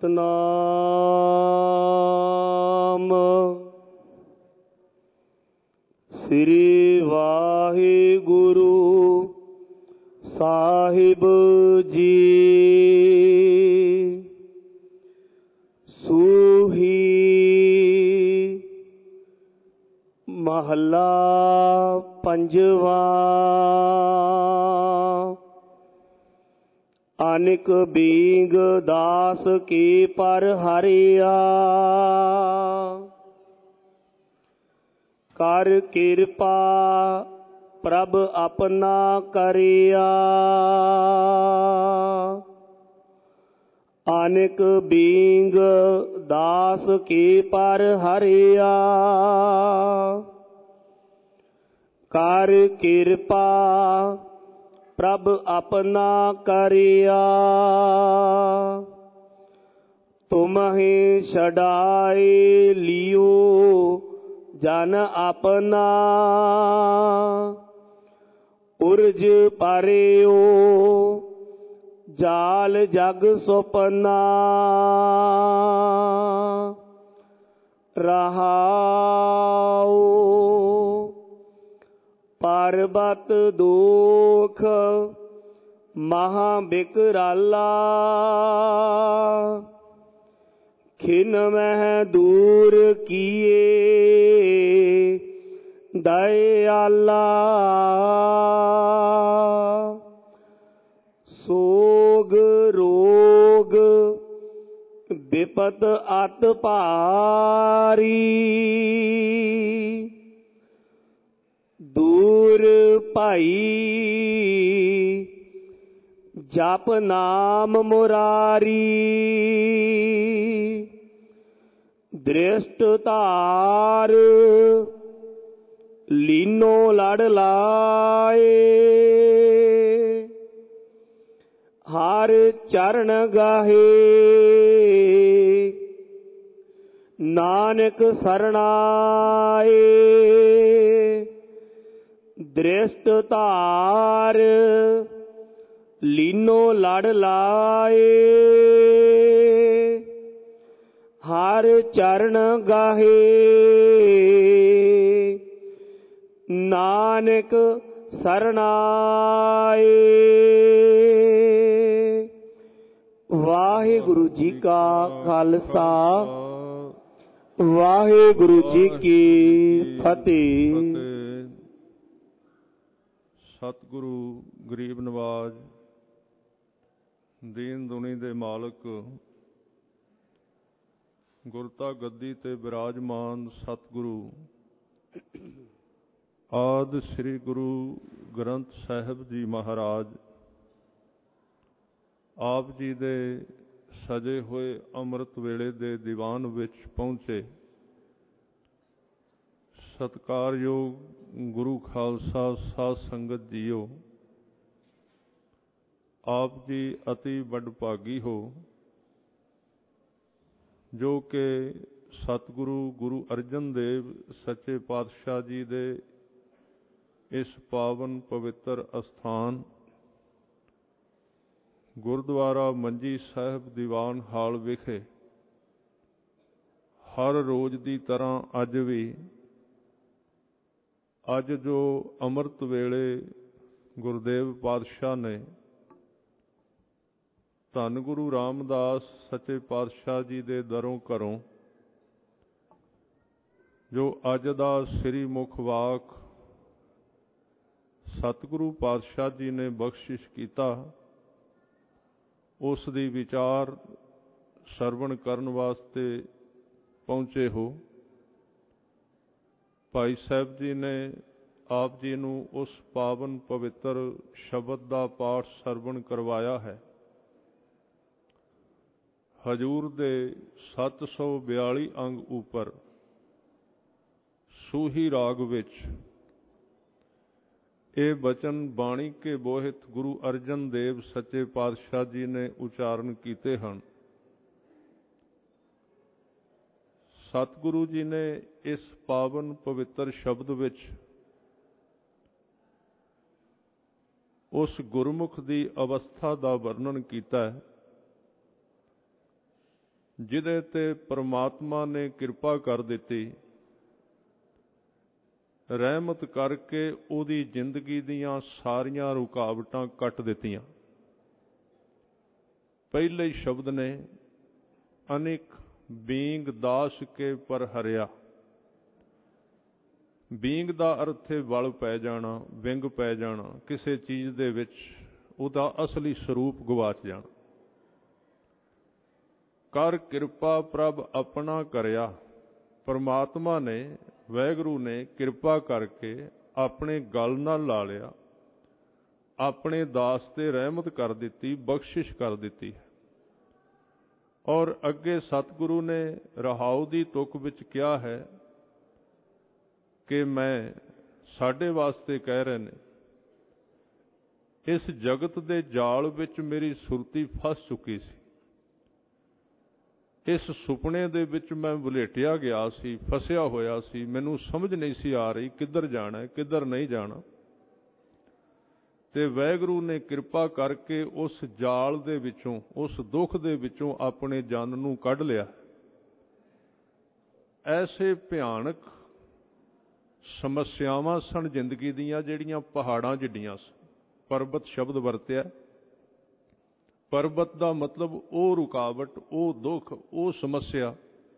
ਸਤਨਾਮ ਸ੍ਰੀ ਵਾਹਿਗੁਰੂ ਸਾਹਿਬ ਜੀ। ਸੂਹੀ ਮਹੱਲਾ ਪੰਜਵਾ। ਅਨਿਕ ਬੀਂਗ ਦਾਸ ਕੀ ਪਰ ਹਰਿਆ, ਕਰ ਕਿਰਪਾ ਪ੍ਰਭ ਆਪਣਾ ਕਰਿਆ। ਅਨਿਕ ਬੀਂਗ ਦਾਸ ਕੀ ਪਰ ਹਰਿਆ, ਕਰ ਕਿਰਪਾ ਪ੍ਰਭ ਆਪਣਾ ਕਰਿਆ। ਤੁਮਹਿ ਛਡਾਇ ਲਿਓ ਜਨ ਆਪਣਾ, ਉਰਜ ਪਰਿਓ ਜਾਲ ਜਗ ਸੁਪਨਾ। ਰਹਾਉ ਪਰਬਤ ਦੁਖ ਮਹਾ ਬਿਕਰਾਲਾ, ਖਿਨ ਮਹਿ ਦੂਰ ਕੀਏ ਦਇਆਲਾ। ਸੋਗ ਰੋਗ ਬਿਪਤ ਅਤ ਭਾਰੀ, ਦੂਰ ਭਾਈ ਜਪ ਨਾਮ ਮੁਰਾਰੀ। ਦ੍ਰਿਸ਼ਟ ਧਾਰ ਲੀਨੋ ਲੜ ਲਾਏ, ਹਰ ਚਰਨ ਗਾਹੇ ਨਾਨਕ ਸਰਣਾਏ। ਦ੍ਰਿਸ਼ਟ ਧਾਰ ਲੀਨੋ ਲੜ ਲਾਏ, ਹਰ ਚਰਨ ਗਾਹੇ ਨਾਨਕ ਸਰਣਾਏ। ਵਾਹਿਗੁਰੂ ਜੀ ਕਾ ਖਾਲਸਾ, ਵਾਹਿਗੁਰੂ ਜੀ ਕੀ ਫਤਿਹ। ਸਤਿਗੁਰੂ ਗਰੀਬ ਨਵਾਜ, ਦੀਨ ਦੁਨੀ ਦੇ ਮਾਲਕ, ਗੁਰਤਾ ਗੱਦੀ ਤੇ ਬਿਰਾਜਮਾਨ ਸਤਿਗੁਰੂ ਆਦਿ ਸ੍ਰੀ ਗੁਰੂ ਗ੍ਰੰਥ ਸਾਹਿਬ ਜੀ ਮਹਾਰਾਜ ਆਪ ਜੀ ਦੇ ਸਜੇ ਹੋਏ ਅੰਮ੍ਰਿਤ ਵੇਲੇ ਦੇ ਦੀਵਾਨ ਵਿੱਚ ਪਹੁੰਚੇ। ਸਤਿਕਾਰਯੋਗ ਗੁਰੂ ਖਾਲਸਾ ਸਾਧ ਸੰਗਤ ਜੀਓ, ਆਪ ਜੀ ਅਤੀ ਵਡਭਾਗੀ ਹੋ ਜੋ ਕਿ ਸਤਿਗੁਰੂ ਗੁਰੂ ਅਰਜਨ ਦੇਵ ਸੱਚੇ ਪਾਤਸ਼ਾਹ ਜੀ ਦੇ ਇਸ ਪਾਵਨ ਪਵਿੱਤਰ ਅਸਥਾਨ ਗੁਰਦੁਆਰਾ ਮੰਜੀ ਸਾਹਿਬ ਦੀਵਾਨ ਹਾਲ ਵਿਖੇ ਹਰ ਰੋਜ਼ ਦੀ ਤਰ੍ਹਾਂ ਅੱਜ ਜੋ ਅੰਮ੍ਰਿਤ ਵੇਲੇ ਗੁਰਦੇਵ ਪਾਤਸ਼ਾਹ ਨੇ ਧੰਨ ਗੁਰੂ ਰਾਮਦਾਸ ਸੱਚੇ ਪਾਤਸ਼ਾਹ ਜੀ ਦੇ ਦਰੋਂ ਘਰੋਂ ਜੋ ਅੱਜ ਦਾ ਸ੍ਰੀ ਮੁਖ ਵਾਕ ਸਤਿਗੁਰੂ ਪਾਤਸ਼ਾਹ ਜੀ ਨੇ ਬਖਸ਼ਿਸ਼ ਕੀਤਾ, ਉਸ ਦੀ ਵਿਚਾਰ ਸਰਵਣ ਕਰਨ ਵਾਸਤੇ ਪਹੁੰਚੇ ਹੋ। ਭਾਈ ਸਾਹਿਬ ਜੀ ਨੇ ਆਪ ਜੀ ਨੂੰ ਉਸ ਪਾਵਨ ਪਵਿੱਤਰ ਸ਼ਬਦ ਦਾ ਪਾਠ ਸਰਵਣ ਕਰਵਾਇਆ ਹੈ। ਹਜੂਰ ਦੇ 742 ਅੰਗ ਉੱਪਰ ਸੂਹੀ ਰਾਗ ਵਿੱਚ ਇਹ ਬਚਨ ਬਾਣੀ ਕੇ ਬੋਹਿਤ ਗੁਰੂ ਅਰਜਨ ਦੇਵ ਸੱਚੇ ਪਾਤਸ਼ਾਹ ਜੀ ਨੇ ਉਚਾਰਨ ਕੀਤੇ ਹਨ। ਸਤਿਗੁਰੂ ਜੀ ਨੇ ਇਸ ਪਾਵਨ ਪਵਿੱਤਰ ਸ਼ਬਦ ਵਿੱਚ ਉਸ ਗੁਰਮੁਖ ਦੀ ਅਵਸਥਾ ਦਾ ਵਰਣਨ ਕੀਤਾ ਹੈ ਜਿਹਦੇ ਤੇ ਪਰਮਾਤਮਾ ਨੇ ਕਿਰਪਾ ਕਰ ਦਿੱਤੀ, ਰਹਿਮਤ ਕਰਕੇ ਉਹਦੀ ਜ਼ਿੰਦਗੀ ਦੀਆਂ ਸਾਰੀਆਂ ਰੁਕਾਵਟਾਂ ਕੱਟ ਦਿੱਤੀਆਂ। ਪਹਿਲੇ ਹੀ ਸ਼ਬਦ ਨੇ ਅਨੇਕ ਬੀਂਗ ਦਾਸ ਕੇ ਪਰ ਹਰਿਆ। ਬੀਂਗ ਦਾ ਅਰਥ ਹੈ ਵਲ ਪੈ ਜਾਣਾ, ਵਿੰਗ ਪੈ ਜਾਣਾ, ਕਿਸੇ ਚੀਜ਼ ਦੇ ਵਿੱਚ ਉਹਦਾ ਅਸਲੀ ਸਰੂਪ ਗਵਾਚ ਜਾਣਾ। ਕਰ ਕਿਰਪਾ ਪ੍ਰਭ ਆਪਣਾ ਕਰਿਆ। ਪਰਮਾਤਮਾ ਨੇ, ਵਾਹਿਗੁਰੂ ਨੇ ਕਿਰਪਾ ਕਰਕੇ ਆਪਣੇ ਗਲ ਨਾਲ ਲਾ ਲਿਆ, ਆਪਣੇ ਦਾਸ ਤੇ ਰਹਿਮਤ ਕਰ ਦਿੱਤੀ, ਬਖਸ਼ਿਸ਼ ਕਰ ਦਿੱਤੀ। ਔਰ ਅੱਗੇ ਸਤਿਗੁਰੂ ਨੇ ਰਹਾਉ ਦੀ ਤੁਕ ਵਿੱਚ ਕਿਹਾ ਹੈ ਕਿ ਮੈਂ ਸਾਡੇ ਵਾਸਤੇ ਕਹਿ ਰਹੇ ਨੇ, ਇਸ ਜਗਤ ਦੇ ਜਾਲ ਵਿੱਚ ਮੇਰੀ ਸੁਰਤੀ ਫਸ ਚੁੱਕੀ ਸੀ। ਇਸ ਸੁਪਨੇ ਦੇ ਵਿੱਚ ਮੈਂ ਵਲੇਟਿਆ ਗਿਆ ਸੀ, ਫਸਿਆ ਹੋਇਆ ਸੀ। ਮੈਨੂੰ ਸਮਝ ਨਹੀਂ ਸੀ ਆ ਰਹੀ ਕਿੱਧਰ ਜਾਣਾ, ਕਿੱਧਰ ਨਹੀਂ ਜਾਣਾ। ਤੇ ਵਾਹਿਗੁਰੂ ਨੇ ਕਿਰਪਾ ਕਰਕੇ ਉਸ ਜਾਲ ਦੇ ਵਿੱਚੋਂ, ਉਸ ਦੁੱਖ ਦੇ ਵਿੱਚੋਂ ਆਪਣੇ ਜਨ ਨੂੰ ਕੱਢ ਲਿਆ। ਐਸੇ ਭਿਆਨਕ ਸਮੱਸਿਆਵਾਂ ਸਨ ਜ਼ਿੰਦਗੀ ਦੀਆਂ ਜਿਹੜੀਆਂ ਪਹਾੜਾਂ ਜਿੱਡੀਆਂ ਸਨ। ਪਰਬਤ ਸ਼ਬਦ ਵਰਤਿਆ। ਪਰਬਤ ਦਾ ਮਤਲਬ ਉਹ ਰੁਕਾਵਟ, ਉਹ ਦੁੱਖ, ਉਹ ਸਮੱਸਿਆ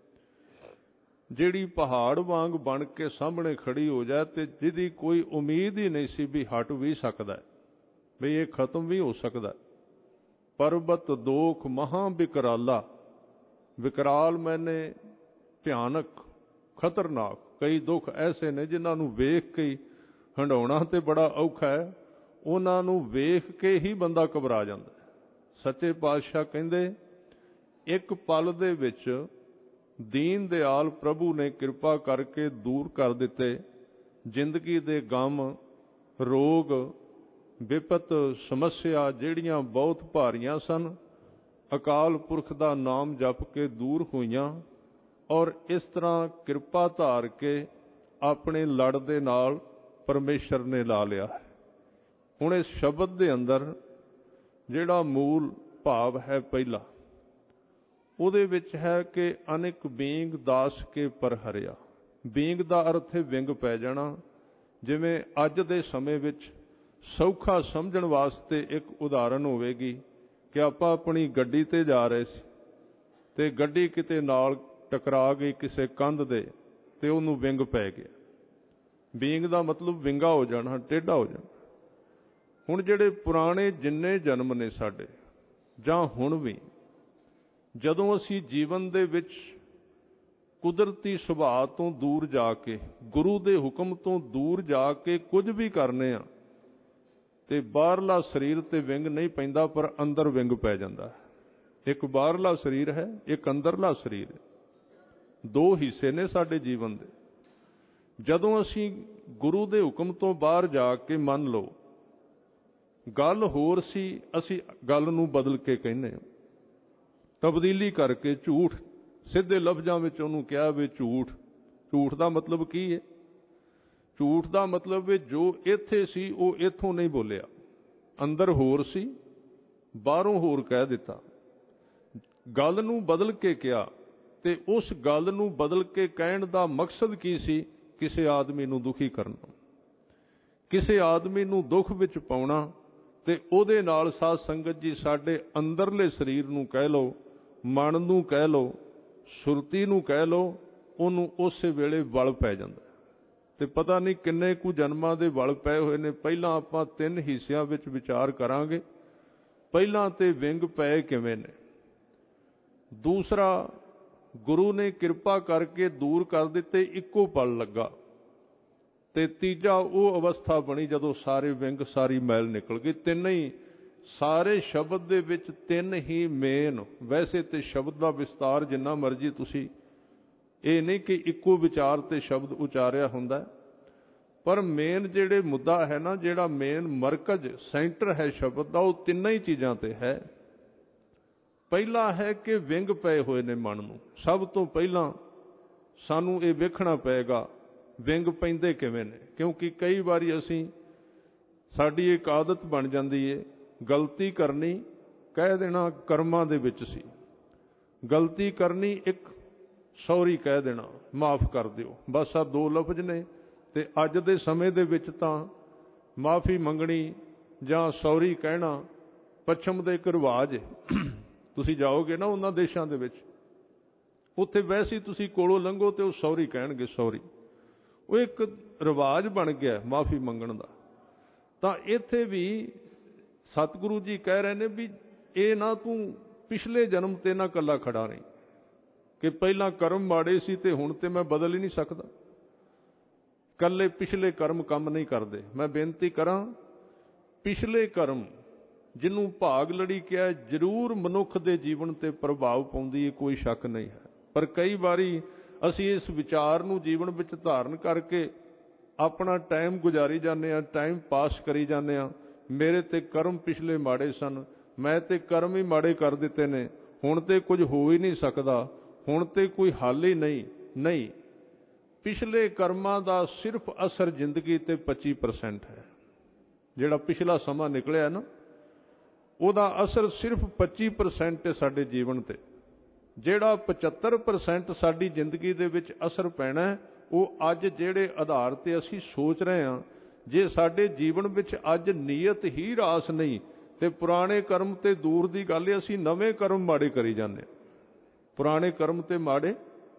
ਜਿਹੜੀ ਪਹਾੜ ਵਾਂਗ ਬਣ ਕੇ ਸਾਹਮਣੇ ਖੜੀ ਹੋ ਜਾਏ ਤੇ ਜਿਹਦੀ ਕੋਈ ਉਮੀਦ ਹੀ ਨਹੀਂ ਸੀ ਵੀ ਹਟ ਵੀ ਸਕਦਾ, ਵੀ ਇਹ ਖਤਮ ਵੀ ਹੋ ਸਕਦਾ। ਪਰਬਤ ਦੋਖ ਮਹਾਂ ਵਿਕਰਾਲਾ। ਵਿਕਰਾਲ ਮੈਨੇ ਭਿਆਨਕ, ਖਤਰਨਾਕ। ਕਈ ਦੁੱਖ ਐਸੇ ਨੇ ਜਿਨ੍ਹਾਂ ਨੂੰ ਵੇਖ ਕੇ ਹੀ ਹੰਡਾਉਣਾ ਤੇ ਬੜਾ ਔਖਾ ਹੈ। ਉਹਨਾਂ ਨੂੰ ਵੇਖ ਕੇ ਹੀ ਬੰਦਾ ਘਬਰਾ ਜਾਂਦਾ। ਸੱਚੇ ਪਾਤਸ਼ਾਹ ਕਹਿੰਦੇ, ਇੱਕ ਪਲ ਦੇ ਵਿੱਚ ਦੀਨ ਦਿਆਲ ਪ੍ਰਭੂ ਨੇ ਕਿਰਪਾ ਕਰਕੇ ਦੂਰ ਕਰ ਦਿੱਤੇ ਜ਼ਿੰਦਗੀ ਦੇ ਗਮ, ਰੋਗ, ਵਿਪਤ, ਸਮੱਸਿਆ ਜਿਹੜੀਆਂ ਬਹੁਤ ਭਾਰੀਆਂ ਸਨ। ਅਕਾਲ ਪੁਰਖ ਦਾ ਨਾਮ ਜਪ ਕੇ ਦੂਰ ਹੋਈਆਂ। ਔਰ ਇਸ ਤਰ੍ਹਾਂ ਕਿਰਪਾ ਧਾਰ ਕੇ ਆਪਣੇ ਲੜ ਦੇ ਨਾਲ ਪਰਮੇਸ਼ਰ ਨੇ ਲਾ ਲਿਆ। ਹੁਣ ਇਸ ਸ਼ਬਦ ਦੇ ਅੰਦਰ ਜਿਹੜਾ ਮੂਲ ਭਾਵ ਹੈ ਪਹਿਲਾ, ਉਹਦੇ ਵਿੱਚ ਹੈ ਕਿ ਅਨੇਕ ਬੀਂਗ ਦਾਸ ਕੇ ਪਰ ਹਰਿਆ। ਬੀਂਗ ਦਾ ਅਰਥ ਹੈ ਵਿੰਗ ਪੈ ਜਾਣਾ। ਜਿਵੇਂ ਅੱਜ ਦੇ ਸਮੇਂ ਵਿੱਚ ਸੌਖਾ ਸਮਝਣ ਵਾਸਤੇ ਇੱਕ ਉਦਾਹਰਨ ਹੋਵੇਗੀ ਕਿ ਆਪਾਂ ਆਪਣੀ ਗੱਡੀ ਤੇ ਜਾ ਰਹੇ ਸੀ ਤੇ ਗੱਡੀ ਕਿਤੇ ਨਾਲ ਟਕਰਾ ਗਈ ਕਿਸੇ ਕੰਧ ਦੇ ਤੇ ਉਹਨੂੰ ਵਿੰਗ ਪੈ ਗਿਆ। ਬੀਂਗ ਦਾ ਮਤਲਬ ਵਿੰਗਾ ਹੋ ਜਾਣਾ, ਟੇਢਾ ਹੋ ਜਾਣਾ। ਹੁਣ ਜਿਹੜੇ ਪੁਰਾਣੇ ਜਿੰਨੇ ਜਨਮ ਨੇ ਸਾਡੇ, ਜਾਂ ਹੁਣ ਵੀ, ਜਦੋਂ ਅਸੀਂ ਜੀਵਨ ਦੇ ਵਿੱਚ ਕੁਦਰਤੀ ਸੁਭਾਅ ਤੋਂ ਦੂਰ ਜਾ ਕੇ, ਗੁਰੂ ਦੇ ਹੁਕਮ ਤੋਂ ਦੂਰ ਜਾ ਕੇ ਕੁਝ ਵੀ ਕਰਨੇ ਆ ਤੇ ਬਾਹਰਲਾ ਸਰੀਰ ਤੇ ਵਿੰਗ ਨਹੀਂ ਪੈਂਦਾ, ਪਰ ਅੰਦਰ ਵਿੰਗ ਪੈ ਜਾਂਦਾ। ਇੱਕ ਬਾਹਰਲਾ ਸਰੀਰ ਹੈ, ਇੱਕ ਅੰਦਰਲਾ ਸਰੀਰ ਹੈ। ਦੋ ਹਿੱਸੇ ਨੇ ਸਾਡੇ ਜੀਵਨ ਦੇ। ਜਦੋਂ ਅਸੀਂ ਗੁਰੂ ਦੇ ਹੁਕਮ ਤੋਂ ਬਾਹਰ ਜਾ ਕੇ, ਮੰਨ ਲਓ ਗੱਲ ਹੋਰ ਸੀ, ਅਸੀਂ ਗੱਲ ਨੂੰ ਬਦਲ ਕੇ ਕਹਿੰਦੇ ਹਾਂ, ਤਬਦੀਲੀ ਕਰਕੇ, ਝੂਠ, ਸਿੱਧੇ ਲਫ਼ਜ਼ਾਂ ਵਿੱਚ ਉਹਨੂੰ ਕਿਹਾ ਵੀ ਝੂਠ। ਝੂਠ ਦਾ ਮਤਲਬ ਕੀ ਹੈ? ਝੂਠ ਦਾ ਮਤਲਬ ਹੈ ਜੋ ਇੱਥੇ ਸੀ ਉਹ ਇੱਥੋਂ ਨਹੀਂ ਬੋਲਿਆ, ਅੰਦਰ ਹੋਰ ਸੀ, ਬਾਹਰੋਂ ਹੋਰ ਕਹਿ ਦਿੱਤਾ। ਗੱਲ ਨੂੰ ਬਦਲ ਕੇ ਕਿਹਾ ਤੇ ਉਸ ਗੱਲ ਨੂੰ ਬਦਲ ਕੇ ਕਹਿਣ ਦਾ ਮਕਸਦ ਕੀ ਸੀ? ਕਿਸੇ ਆਦਮੀ ਨੂੰ ਦੁਖੀ ਕਰਨਾ, ਕਿਸੇ ਆਦਮੀ ਨੂੰ ਦੁੱਖ ਵਿੱਚ ਪਾਉਣਾ। ਤੇ ਉਹਦੇ ਨਾਲ ਸਾਧ ਸੰਗਤ ਜੀ ਸਾਡੇ ਅੰਦਰਲੇ ਸਰੀਰ ਨੂੰ ਕਹਿ ਲਓ, ਮਨ ਨੂੰ ਕਹਿ ਲਓ, ਸੁਰਤੀ ਨੂੰ ਕਹਿ ਲਓ, ਉਹਨੂੰ ਉਸੇ ਵੇਲੇ ਵਲ ਪੈ ਜਾਂਦਾ। ਤੇ ਪਤਾ ਨਹੀਂ ਕਿੰਨੇ ਕੁ ਜਨਮਾਂ ਦੇ ਵਲ ਪਏ ਹੋਏ ਨੇ। ਪਹਿਲਾਂ ਆਪਾਂ 3 ਹਿੱਸਿਆਂ ਵਿੱਚ ਵਿਚਾਰ ਕਰਾਂਗੇ। ਪਹਿਲਾਂ ਤੇ ਵਿੰਗ ਪਏ ਕਿਵੇਂ ਨੇ, ਦੂਸਰਾ ਗੁਰੂ ਨੇ ਕਿਰਪਾ ਕਰਕੇ ਦੂਰ ਕਰ ਦਿੱਤੇ, ਇੱਕੋ ਪਲ ਲੱਗਾ, ਤੇ ਤੀਜਾ ਉਹ ਅਵਸਥਾ ਬਣੀ ਜਦੋਂ ਸਾਰੇ ਵਿੰਗ, ਸਾਰੀ ਮੈਲ ਨਿਕਲ ਗਈ। ਤਿੰਨ ਹੀ, ਸਾਰੇ ਸ਼ਬਦ ਦੇ ਵਿੱਚ 3 ਹੀ ਮੇਨ। ਵੈਸੇ ਤੇ ਸ਼ਬਦ ਦਾ ਵਿਸਤਾਰ ਜਿੰਨਾ ਮਰਜ਼ੀ ਤੁਸੀਂ, ਇਹ ਨਹੀਂ ਕਿ ਇੱਕੋ ਵਿਚਾਰ ਤੇ ਸ਼ਬਦ ਉਚਾਰਿਆ ਹੁੰਦਾ, ਪਰ ਮੇਨ ਜਿਹੜੇ ਮੁੱਦਾ ਹੈ ਨਾ, ਜਿਹੜਾ ਮੇਨ ਮਰਕਜ਼, ਸੈਂਟਰ ਹੈ ਸ਼ਬਦ ਦਾ, ਉਹ 3 ਹੀ ਚੀਜ਼ਾਂ ਤੇ ਹੈ। ਪਹਿਲਾ ਹੈ ਕਿ ਵਿੰਗ ਪਏ ਹੋਏ ਨੇ ਮਨ ਨੂੰ। ਸਭ ਤੋਂ ਪਹਿਲਾਂ ਸਾਨੂੰ ਇਹ ਵੇਖਣਾ ਪਏਗਾ ਵਿੰਗ ਪੈਂਦੇ ਕਿਵੇਂ ਨੇ। ਕਿਉਂਕਿ ਕਈ ਵਾਰੀ ਅਸੀਂ, ਸਾਡੀ ਇੱਕ ਆਦਤ ਬਣ ਜਾਂਦੀ ਹੈ ਗਲਤੀ ਕਰਨੀ, ਕਹਿ ਦੇਣਾ ਕਰਮਾਂ ਦੇ ਵਿੱਚ ਸੀ। ਗਲਤੀ ਕਰਨੀ ਇੱਕ ਸੌਰੀ ਕਹਿ ਦੇਣਾ, ਮਾਫ ਕਰ ਦਿਓ, ਬਸ ਆ ਦੋ ਲਫ਼ਜ਼ ਨੇ। ਤੇ ਅੱਜ ਦੇ ਸਮੇਂ ਦੇ ਵਿੱਚ ਤਾਂ ਮਾਫੀ ਮੰਗਣੀ ਜਾਂ ਸੌਰੀ ਕਹਿਣਾ ਪੱਛਮ ਦਾ ਇੱਕ ਰਿਵਾਜ ਹੈ। ਤੁਸੀਂ ਜਾਓਗੇ ਨਾ ਉਹਨਾਂ ਦੇਸ਼ਾਂ ਦੇ ਵਿੱਚ, ਉੱਥੇ ਵੈਸੇ ਹੀ ਤੁਸੀਂ ਕੋਲੋਂ ਲੰਘੋ ਤੇ ਉਹ ਸੌਰੀ ਕਹਿਣਗੇ, ਸੌਰੀ। ਉਹ ਇੱਕ ਰਿਵਾਜ ਬਣ ਗਿਆ ਮਾਫੀ ਮੰਗਣ ਦਾ। ਤਾਂ ਇੱਥੇ ਵੀ ਸਤਿਗੁਰੂ ਜੀ ਕਹਿ ਰਹੇ ਨੇ ਵੀ ਇਹ ਨਾ ਤੂੰ ਪਿਛਲੇ ਜਨਮ ਤੇ ਨਾ ਇਕੱਲਾ ਖੜਾ ਨਹੀਂ ਕਿ ਪਹਿਲਾਂ ਕਰਮ ਮਾੜੇ ਸੀ ਤੇ ਹੁਣ ਤੇ ਮੈਂ ਬਦਲ ਹੀ ਨਹੀਂ ਸਕਦਾ। ਇਕੱਲੇ ਪਿਛਲੇ ਕਰਮ ਕੰਮ ਨਹੀਂ ਕਰਦੇ। ਮੈਂ ਬੇਨਤੀ ਕਰਾਂ, ਪਿਛਲੇ ਕਰਮ ਜਿਹਨੂੰ ਭਾਗ ਲੜੀ ਕਿਹਾ ਜ਼ਰੂਰ ਮਨੁੱਖ ਦੇ ਜੀਵਨ ਤੇ ਪ੍ਰਭਾਵ ਪਾਉਂਦੀ ਹੈ, ਕੋਈ ਸ਼ੱਕ ਨਹੀਂ ਹੈ। ਪਰ ਕਈ ਵਾਰੀ ਅਸੀਂ ਇਸ ਵਿਚਾਰ ਨੂੰ ਜੀਵਨ ਵਿੱਚ ਧਾਰਨ ਕਰਕੇ ਆਪਣਾ ਟਾਈਮ ਗੁਜ਼ਾਰੀ ਜਾਂਦੇ ਹਾਂ, ਟਾਈਮ ਪਾਸ ਕਰੀ ਜਾਂਦੇ ਹਾਂ। ਮੇਰੇ ਤੇ ਕਰਮ ਪਿਛਲੇ ਮਾੜੇ ਸਨ, ਮੈਂ ਤੇ ਕਰਮ ਹੀ ਮਾੜੇ ਕਰ ਦਿੱਤੇ ਨੇ, ਹੁਣ ਤੇ ਕੁਝ ਹੋ ਹੀ ਨਹੀਂ ਸਕਦਾ, ਹੁਣ ਤੇ ਕੋਈ ਹੱਲ ਹੀ ਨਹੀਂ। ਪਿਛਲੇ ਕਰਮਾਂ ਦਾ ਸਿਰਫ ਅਸਰ ਜ਼ਿੰਦਗੀ ਤੇ 25% ਹੈ। ਜਿਹੜਾ ਪਿਛਲਾ ਸਮਾਂ ਨਿਕਲਿਆ ਨਾ, ਉਹਦਾ ਅਸਰ ਸਿਰਫ 25% ਹੈ ਸਾਡੇ ਜੀਵਨ ਤੇ। ਜਿਹੜਾ 75% ਸਾਡੀ ਜ਼ਿੰਦਗੀ ਦੇ ਵਿੱਚ ਅਸਰ ਪੈਣਾ, ਉਹ ਅੱਜ ਜਿਹੜੇ ਆਧਾਰ ਤੇ ਅਸੀਂ ਸੋਚ ਰਹੇ ਹਾਂ। ਜੇ ਸਾਡੇ ਜੀਵਨ ਵਿੱਚ ਅੱਜ ਨੀਅਤ ਹੀ ਰਾਸ ਨਹੀਂ ਤੇ ਪੁਰਾਣੇ ਕਰਮ ਤੇ ਦੂਰ ਦੀ ਗੱਲ ਹੈ, ਅਸੀਂ ਨਵੇਂ ਕਰਮ ਮਾੜੇ ਕਰੀ ਜਾਂਦੇ ਹਾਂ। ਪੁਰਾਣੇ ਕਰਮ ਤੇ ਮਾੜੇ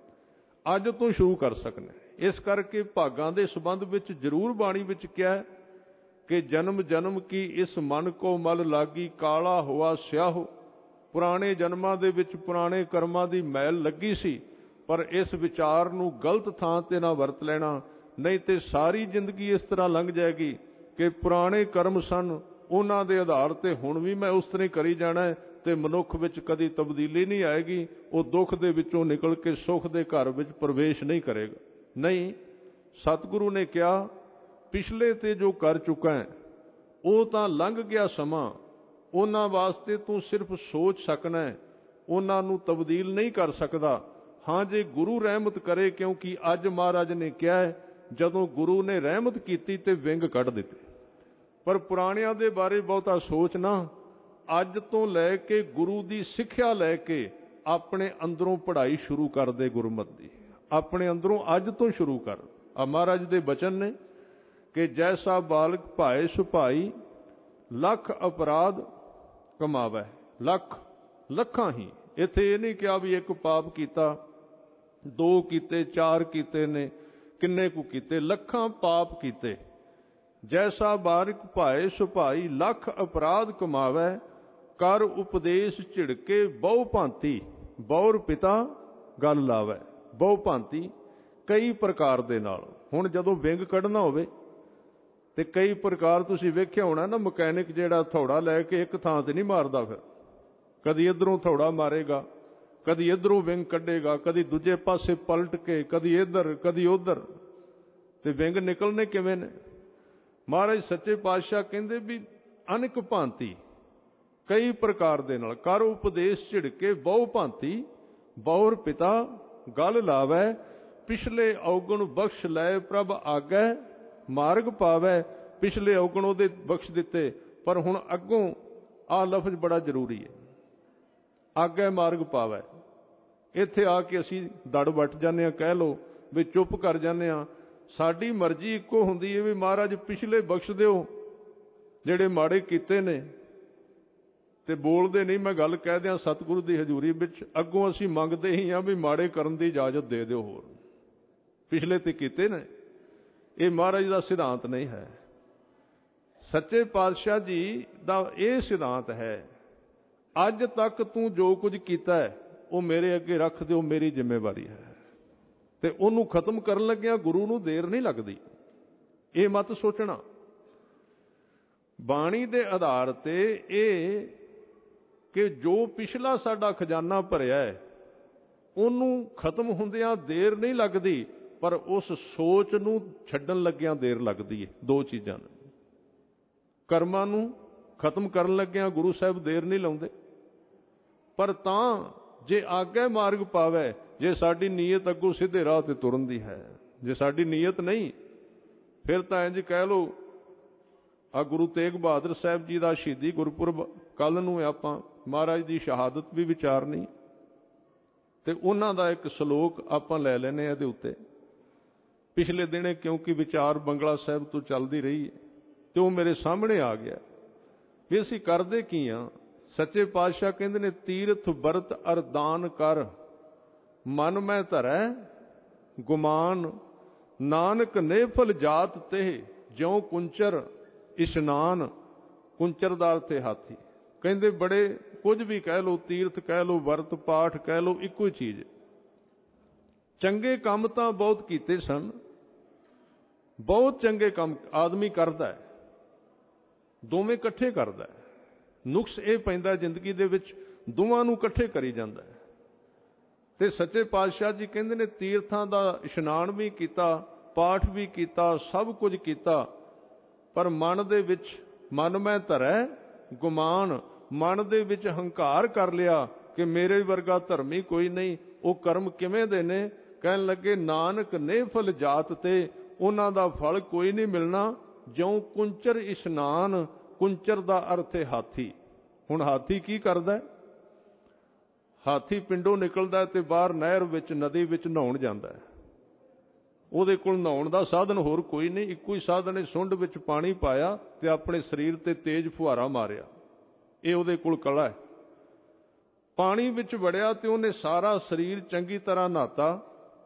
ਅੱਜ ਤੋਂ ਸ਼ੁਰੂ ਕਰ ਸਕਨੇ। ਇਸ ਕਰਕੇ ਭਾਗਾਂ ਦੇ ਸੰਬੰਧ ਵਿੱਚ ਜ਼ਰੂਰ ਬਾਣੀ ਵਿੱਚ ਕਿਹਾ ਕਿ ਜਨਮ ਜਨਮ ਕੀ ਇਸ ਮਨ ਕੋ ਮਲ ਲਾਗੀ, ਕਾਲਾ ਹੋਆ ਸਿਆਹੋ। ਪੁਰਾਣੇ ਜਨਮਾਂ ਦੇ ਵਿੱਚ ਪੁਰਾਣੇ ਕਰਮਾਂ ਦੀ ਮੈਲ ਲੱਗੀ ਸੀ, ਪਰ ਇਸ ਵਿਚਾਰ ਨੂੰ ਗਲਤ ਥਾਂ ਤੇ ਨਾ ਵਰਤ ਲੈਣਾ, ਨਹੀਂ ਤੇ ਸਾਰੀ ਜ਼ਿੰਦਗੀ ਇਸ ਤਰ੍ਹਾਂ ਲੰਘ ਜਾਏਗੀ ਕਿ ਪੁਰਾਣੇ ਕਰਮ ਸਨ, ਉਹਨਾਂ ਦੇ ਆਧਾਰ ਤੇ ਹੁਣ ਵੀ ਮੈਂ ਉਸ ਤਰ੍ਹਾਂ ਹੀ ਕਰੀ ਜਾਣਾ ਤੇ ਮਨੁੱਖ ਵਿੱਚ ਕਦੀ ਤਬਦੀਲੀ ਨਹੀਂ ਆਏਗੀ। ਉਹ ਦੁੱਖ ਦੇ ਵਿੱਚੋਂ ਨਿਕਲ ਕੇ ਸੁੱਖ ਦੇ ਘਰ ਵਿੱਚ ਪ੍ਰਵੇਸ਼ ਨਹੀਂ ਕਰੇਗਾ। ਨਹੀਂ, ਸਤਿਗੁਰੂ ਨੇ ਕਿਹਾ ਪਿਛਲੇ ਤੇ ਜੋ ਕਰ ਚੁੱਕਾ ਹੈ ਉਹ ਤਾਂ ਲੰਘ ਗਿਆ ਸਮਾਂ, ਉਹਨਾਂ ਵਾਸਤੇ ਤੂੰ ਸਿਰਫ ਸੋਚ ਸਕਣਾ ਹੈ, ਉਹਨਾਂ ਨੂੰ ਤਬਦੀਲ ਨਹੀਂ ਕਰ ਸਕਦਾ। ਹਾਂ, ਜੇ ਗੁਰੂ ਰਹਿਮਤ ਕਰੇ, ਕਿਉਂਕਿ ਅੱਜ ਮਹਾਰਾਜ ਨੇ ਕਿਹਾ ਹੈ ਜਦੋਂ ਗੁਰੂ ਨੇ ਰਹਿਮਤ ਕੀਤੀ ਤੇ ਵਿੰਗ ਕੱਢ ਦਿੱਤੇ। ਪਰ ਪੁਰਾਣਿਆਂ ਦੇ ਬਾਰੇ ਬਹੁਤਾ ਸੋਚ ਨਾ, ਅੱਜ ਤੋਂ ਲੈ ਕੇ ਗੁਰੂ ਦੀ ਸਿੱਖਿਆ ਲੈ ਕੇ ਆਪਣੇ ਅੰਦਰੋਂ ਪੜ੍ਹਾਈ ਸ਼ੁਰੂ ਕਰ ਦੇ ਗੁਰਮਤਿ ਦੀ, ਆਪਣੇ ਅੰਦਰੋਂ ਅੱਜ ਤੋਂ ਸ਼ੁਰੂ ਕਰ। ਆ ਮਹਾਰਾਜ ਦੇ ਬਚਨ ਨੇ ਕਿ ਜੈਸਾ ਬਾਲਕ ਭਾਏ ਸੁਭਾਈ, ਲੱਖ ਅਪਰਾਧ ਕਮਾਵੇ। ਲੱਖਾਂ ਹੀ, ਇੱਥੇ ਇਹ ਨਹੀਂ ਕਿਹਾ ਵੀ ਇੱਕ ਪਾਪ ਕੀਤਾ, ਦੋ ਕੀਤੇ, ਚਾਰ ਕੀਤੇ ਨੇ, ਕਿੰਨੇ ਕੁ ਕੀਤੇ, ਲੱਖਾਂ ਪਾਪ ਕੀਤੇ। ਜੈਸਾ ਬਾਲਕ ਭਾਏ ਸੁਭਾਈ, ਲੱਖ ਅਪਰਾਧ ਕਮਾਵੇ। ਕਰ ਉਪਦੇਸ਼ ਝਿੜਕੇ ਬਹੁ ਭਾਂਤੀ, ਬੌਰ ਪਿਤਾ ਗੱਲ ਲਾਵੇ। ਬਹੁ ਭਾਂਤੀ, ਕਈ ਪ੍ਰਕਾਰ ਦੇ ਨਾਲ। ਹੁਣ ਜਦੋਂ ਵਿੰਗ ਕੱਢਣਾ ਹੋਵੇ ਤੇ ਕਈ ਪ੍ਰਕਾਰ, ਤੁਸੀਂ ਵੇਖਿਆ ਹੋਣਾ ਨਾ, ਮਕੈਨਿਕ ਜਿਹੜਾ ਥੋੜਾ ਲੈ ਕੇ ਇੱਕ ਥਾਂ ਤੇ ਨਹੀਂ ਮਾਰਦਾ, ਫਿਰ ਕਦੀ ਇੱਧਰੋਂ ਥੋੜਾ ਮਾਰੇਗਾ, ਕਦੀ ਇੱਧਰੋਂ ਵਿੰਗ ਕੱਢੇਗਾ, ਕਦੀ ਦੂਜੇ ਪਾਸੇ ਪਲਟ ਕੇ, ਕਦੀ ਇੱਧਰ ਕਦੀ ਉੱਧਰ, ਤੇ ਵਿੰਗ ਨਿਕਲਣੇ ਕਿਵੇਂ ਨੇ? ਮਹਾਰਾਜ ਸੱਚੇ ਪਾਤਸ਼ਾਹ ਕਹਿੰਦੇ ਵੀ ਅਨੇਕ ਭਾਂਤੀ, ਕਈ ਪ੍ਰਕਾਰ ਦੇ ਨਾਲ। ਕਰ ਉਪਦੇਸ਼ ਝਿੜਕੇ ਬਹੁ ਭਾਂਤੀ, ਬੌਰ ਪਿਤਾ ਗੱਲ ਲਾਵੇ। ਪਿਛਲੇ ਔਗਣ ਬਖਸ਼ ਲੈ ਪ੍ਰਭ ਆਗੈ, ਮਾਰਗ ਪਾਵੇ। ਪਿਛਲੇ ਔਗਣ ਉਹਦੇ ਬਖਸ਼ ਦਿੱਤੇ, ਪਰ ਹੁਣ ਅੱਗੋਂ ਆਹ ਲਫ਼ਜ਼ ਬੜਾ ਜ਼ਰੂਰੀ ਹੈ, ਆਗੈ ਮਾਰਗ ਪਾਵੇ। ਇੱਥੇ ਆ ਕੇ ਅਸੀਂ ਦੜ ਵੱਟ ਜਾਂਦੇ ਹਾਂ, ਕਹਿ ਲਓ ਵੀ ਚੁੱਪ ਕਰ ਜਾਂਦੇ ਹਾਂ। ਸਾਡੀ ਮਰਜ਼ੀ ਇੱਕੋ ਹੁੰਦੀ ਹੈ ਵੀ ਮਹਾਰਾਜ ਪਿਛਲੇ ਬਖਸ਼ ਦਿਓ ਜਿਹੜੇ ਮਾੜੇ ਕੀਤੇ ਨੇ, ਤੇ ਬੋਲਦੇ ਨਹੀਂ। ਮੈਂ ਗੱਲ ਕਹਿ ਦਿਆਂ ਸਤਿਗੁਰੂ ਦੀ ਹਜ਼ੂਰੀ ਵਿੱਚ, ਅੱਗੋਂ ਅਸੀਂ ਮੰਗਦੇ ਹੀ ਹਾਂ ਵੀ ਮਾੜੇ ਕਰਨ ਦੀ ਇਜਾਜ਼ਤ ਦੇ ਦਿਓ, ਹੋਰ ਪਿਛਲੇ ਤੇ ਕੀਤੇ ਨੇ। ਇਹ ਮਹਾਰਾਜ ਦਾ ਸਿਧਾਂਤ ਨਹੀਂ ਹੈ। ਸੱਚੇ ਪਾਤਸ਼ਾਹ ਜੀ ਦਾ ਇਹ ਸਿਧਾਂਤ ਹੈ, ਅੱਜ ਤੱਕ ਤੂੰ ਜੋ ਕੁਝ ਕੀਤਾ ਹੈ ਉਹ ਮੇਰੇ ਅੱਗੇ ਰੱਖ ਦਿਓ, ਮੇਰੀ ਜ਼ਿੰਮੇਵਾਰੀ ਹੈ। ਤੇ ਉਹਨੂੰ ਖਤਮ ਕਰਨ ਲੱਗਿਆਂ ਗੁਰੂ ਨੂੰ ਦੇਰ ਨਹੀਂ ਲੱਗਦੀ। ਇਹ ਮਤ ਸੋਚਣਾ। ਬਾਣੀ ਦੇ ਆਧਾਰ ਤੇ ਇਹ ਕਿ ਜੋ ਪਿਛਲਾ ਸਾਡਾ ਖਜ਼ਾਨਾ ਭਰਿਆ ਹੈ ਉਹਨੂੰ ਖਤਮ ਹੁੰਦਿਆਂ ਦੇਰ ਨਹੀਂ ਲੱਗਦੀ, ਪਰ ਉਸ ਸੋਚ ਨੂੰ ਛੱਡਣ ਲੱਗਿਆਂ ਦੇਰ ਲੱਗਦੀ ਹੈ। ਦੋ ਚੀਜ਼ਾਂ ਨੇ। ਕਰਮਾਂ ਨੂੰ ਖਤਮ ਕਰਨ ਲੱਗਿਆਂ ਗੁਰੂ ਸਾਹਿਬ ਦੇਰ ਨਹੀਂ ਲਾਉਂਦੇ, ਪਰ ਤਾਂ ਜੇ ਆਗੇ ਮਾਰਗ ਪਾਵੇ, ਜੇ ਸਾਡੀ ਨੀਅਤ ਅੱਗੋਂ ਸਿੱਧੇ ਰਾਹ ਤੇ ਤੁਰਨ ਦੀ ਹੈ। ਜੇ ਸਾਡੀ ਨੀਅਤ ਨਹੀਂ, ਫਿਰ ਤਾਂ ਇੰਝ ਕਹਿ ਲਓ, ਆ ਗੁਰੂ ਤੇਗ ਬਹਾਦਰ ਸਾਹਿਬ ਜੀ ਦਾ ਸ਼ਹੀਦੀ ਗੁਰਪੁਰਬ ਕੱਲ ਨੂੰ, ਆਪਾਂ ਮਹਾਰਾਜ ਦੀ ਸ਼ਹਾਦਤ ਵੀ ਵਿਚਾਰਨੀ। ਤੇ ਉਹਨਾਂ ਦਾ ਇੱਕ ਸ਼ਲੋਕ ਆਪਾਂ ਲੈ ਲੈਨੇ ਇਹਦੇ ਉੱਤੇ। ਪਿਛਲੇ ਦਿਨੇ ਕਿਉਂਕਿ ਵਿਚਾਰ ਬੰਗਲਾ ਸਾਹਿਬ ਤੋਂ ਚੱਲਦੀ ਰਹੀ ਹੈ ਤੇ ਉਹ ਮੇਰੇ ਸਾਹਮਣੇ ਆ ਗਿਆ ਵੀ ਅਸੀਂ ਕਰਦੇ ਕੀ ਆ। ਸੱਚੇ ਪਾਤਸ਼ਾਹ ਕਹਿੰਦੇ ਨੇ, ਤੀਰਥ ਵਰਤ ਅਰਦਾਨ ਕਰ, ਮਨ ਮੈਂ ਧਰੈ ਗੁਮਾਨ, ਨਾਨਕ ਨੇਫਲ ਜਾਤ ਤੇ ਜਿਉ ਕੁੰਚਰ ਇਸ਼ਨਾਨ। ਕੁੰਚਰ ਦਾ ਅਰਥ ਹੈ ਹਾਥੀ। ਕਹਿੰਦੇ ਬੜੇ ਕੁਝ ਵੀ ਕਹਿ ਲਓ, ਤੀਰਥ ਕਹਿ ਲਓ, ਵਰਤ ਪਾਠ ਕਹਿ ਲਓ, ਇੱਕੋ ਹੀ ਚੀਜ਼। ਚੰਗੇ ਕੰਮ ਤਾਂ ਬਹੁਤ ਕੀਤੇ ਸਨ, ਬਹੁਤ ਚੰਗੇ ਕੰਮ ਆਦਮੀ ਕਰਦਾ ਹੈ, ਦੋਵੇਂ ਇਕੱਠੇ ਕਰਦਾ ਹੈ। ਨੁਕਸ ਇਹ ਪੈਂਦਾ ਜ਼ਿੰਦਗੀ ਦੇ ਵਿੱਚ, ਦੋਵਾਂ ਨੂੰ ਇਕੱਠੇ ਕਰੀ ਜਾਂਦਾ ਹੈ। ਤੇ ਸੱਚੇ ਪਾਤਸ਼ਾਹ ਜੀ ਕਹਿੰਦੇ ਨੇ, ਤੀਰਥਾਂ ਦਾ ਇਸ਼ਨਾਨ ਵੀ ਕੀਤਾ, ਪਾਠ ਵੀ ਕੀਤਾ, ਸਭ ਕੁਝ ਕੀਤਾ, ਪਰ ਮਨ ਦੇ ਵਿੱਚ ਮਨ ਮੈਂ ਧਰੈ ਗੁਮਾਨ, ਮਨ ਦੇ ਵਿੱਚ ਹੰਕਾਰ ਕਰ ਲਿਆ ਕਿ ਮੇਰੇ ਵਰਗਾ ਧਰਮੀ ਕੋਈ ਨਹੀਂ। ਉਹ ਕਰਮ ਕਿਵੇਂ ਦੇ ਨੇ? ਕਹਿਣ ਲੱਗੇ, ਨਾਨਕ ਨੇਫਲ ਜਾਤ ਤੇ, ਉਹਨਾਂ ਦਾ ਫਲ ਕੋਈ ਨਹੀਂ ਮਿਲਣਾ। ਜਿਉਂ ਕੁੰਚਰ ਇਸ਼ਨਾਨ, ਕੁੰਚਰ ਦਾ ਅਰਥ ਹੈ ਹਾਥੀ। ਹੁਣ ਹਾਥੀ ਕੀ ਕਰਦਾ? ਹਾਥੀ ਪਿੰਡੋਂ ਨਿਕਲਦਾ ਤੇ ਬਾਹਰ ਨਹਿਰ ਵਿੱਚ, ਨਦੀ ਵਿੱਚ ਨਹਾਉਣ ਜਾਂਦਾ ਹੈ। ਉਹਦੇ ਕੋਲ ਨਹਾਉਣ ਦਾ ਸਾਧਨ ਹੋਰ ਕੋਈ ਨਹੀਂ, ਇੱਕੋ ਹੀ ਸਾਧਨ ਹੈ। ਸੁੰਡ ਵਿੱਚ ਪਾਣੀ ਪਾਇਆ ਤੇ ਆਪਣੇ ਸਰੀਰ ਤੇ ਤੇਜ਼ ਫੁਹਾਰਾ ਮਾਰਿਆ, ਇਹ ਉਹਦੇ ਕੋਲ ਕਲਾ ਹੈ। ਪਾਣੀ ਵਿੱਚ ਵੜਿਆ ਤੇ ਉਹਨੇ ਸਾਰਾ ਸਰੀਰ ਚੰਗੀ ਤਰ੍ਹਾਂ ਨਹਾਤਾ,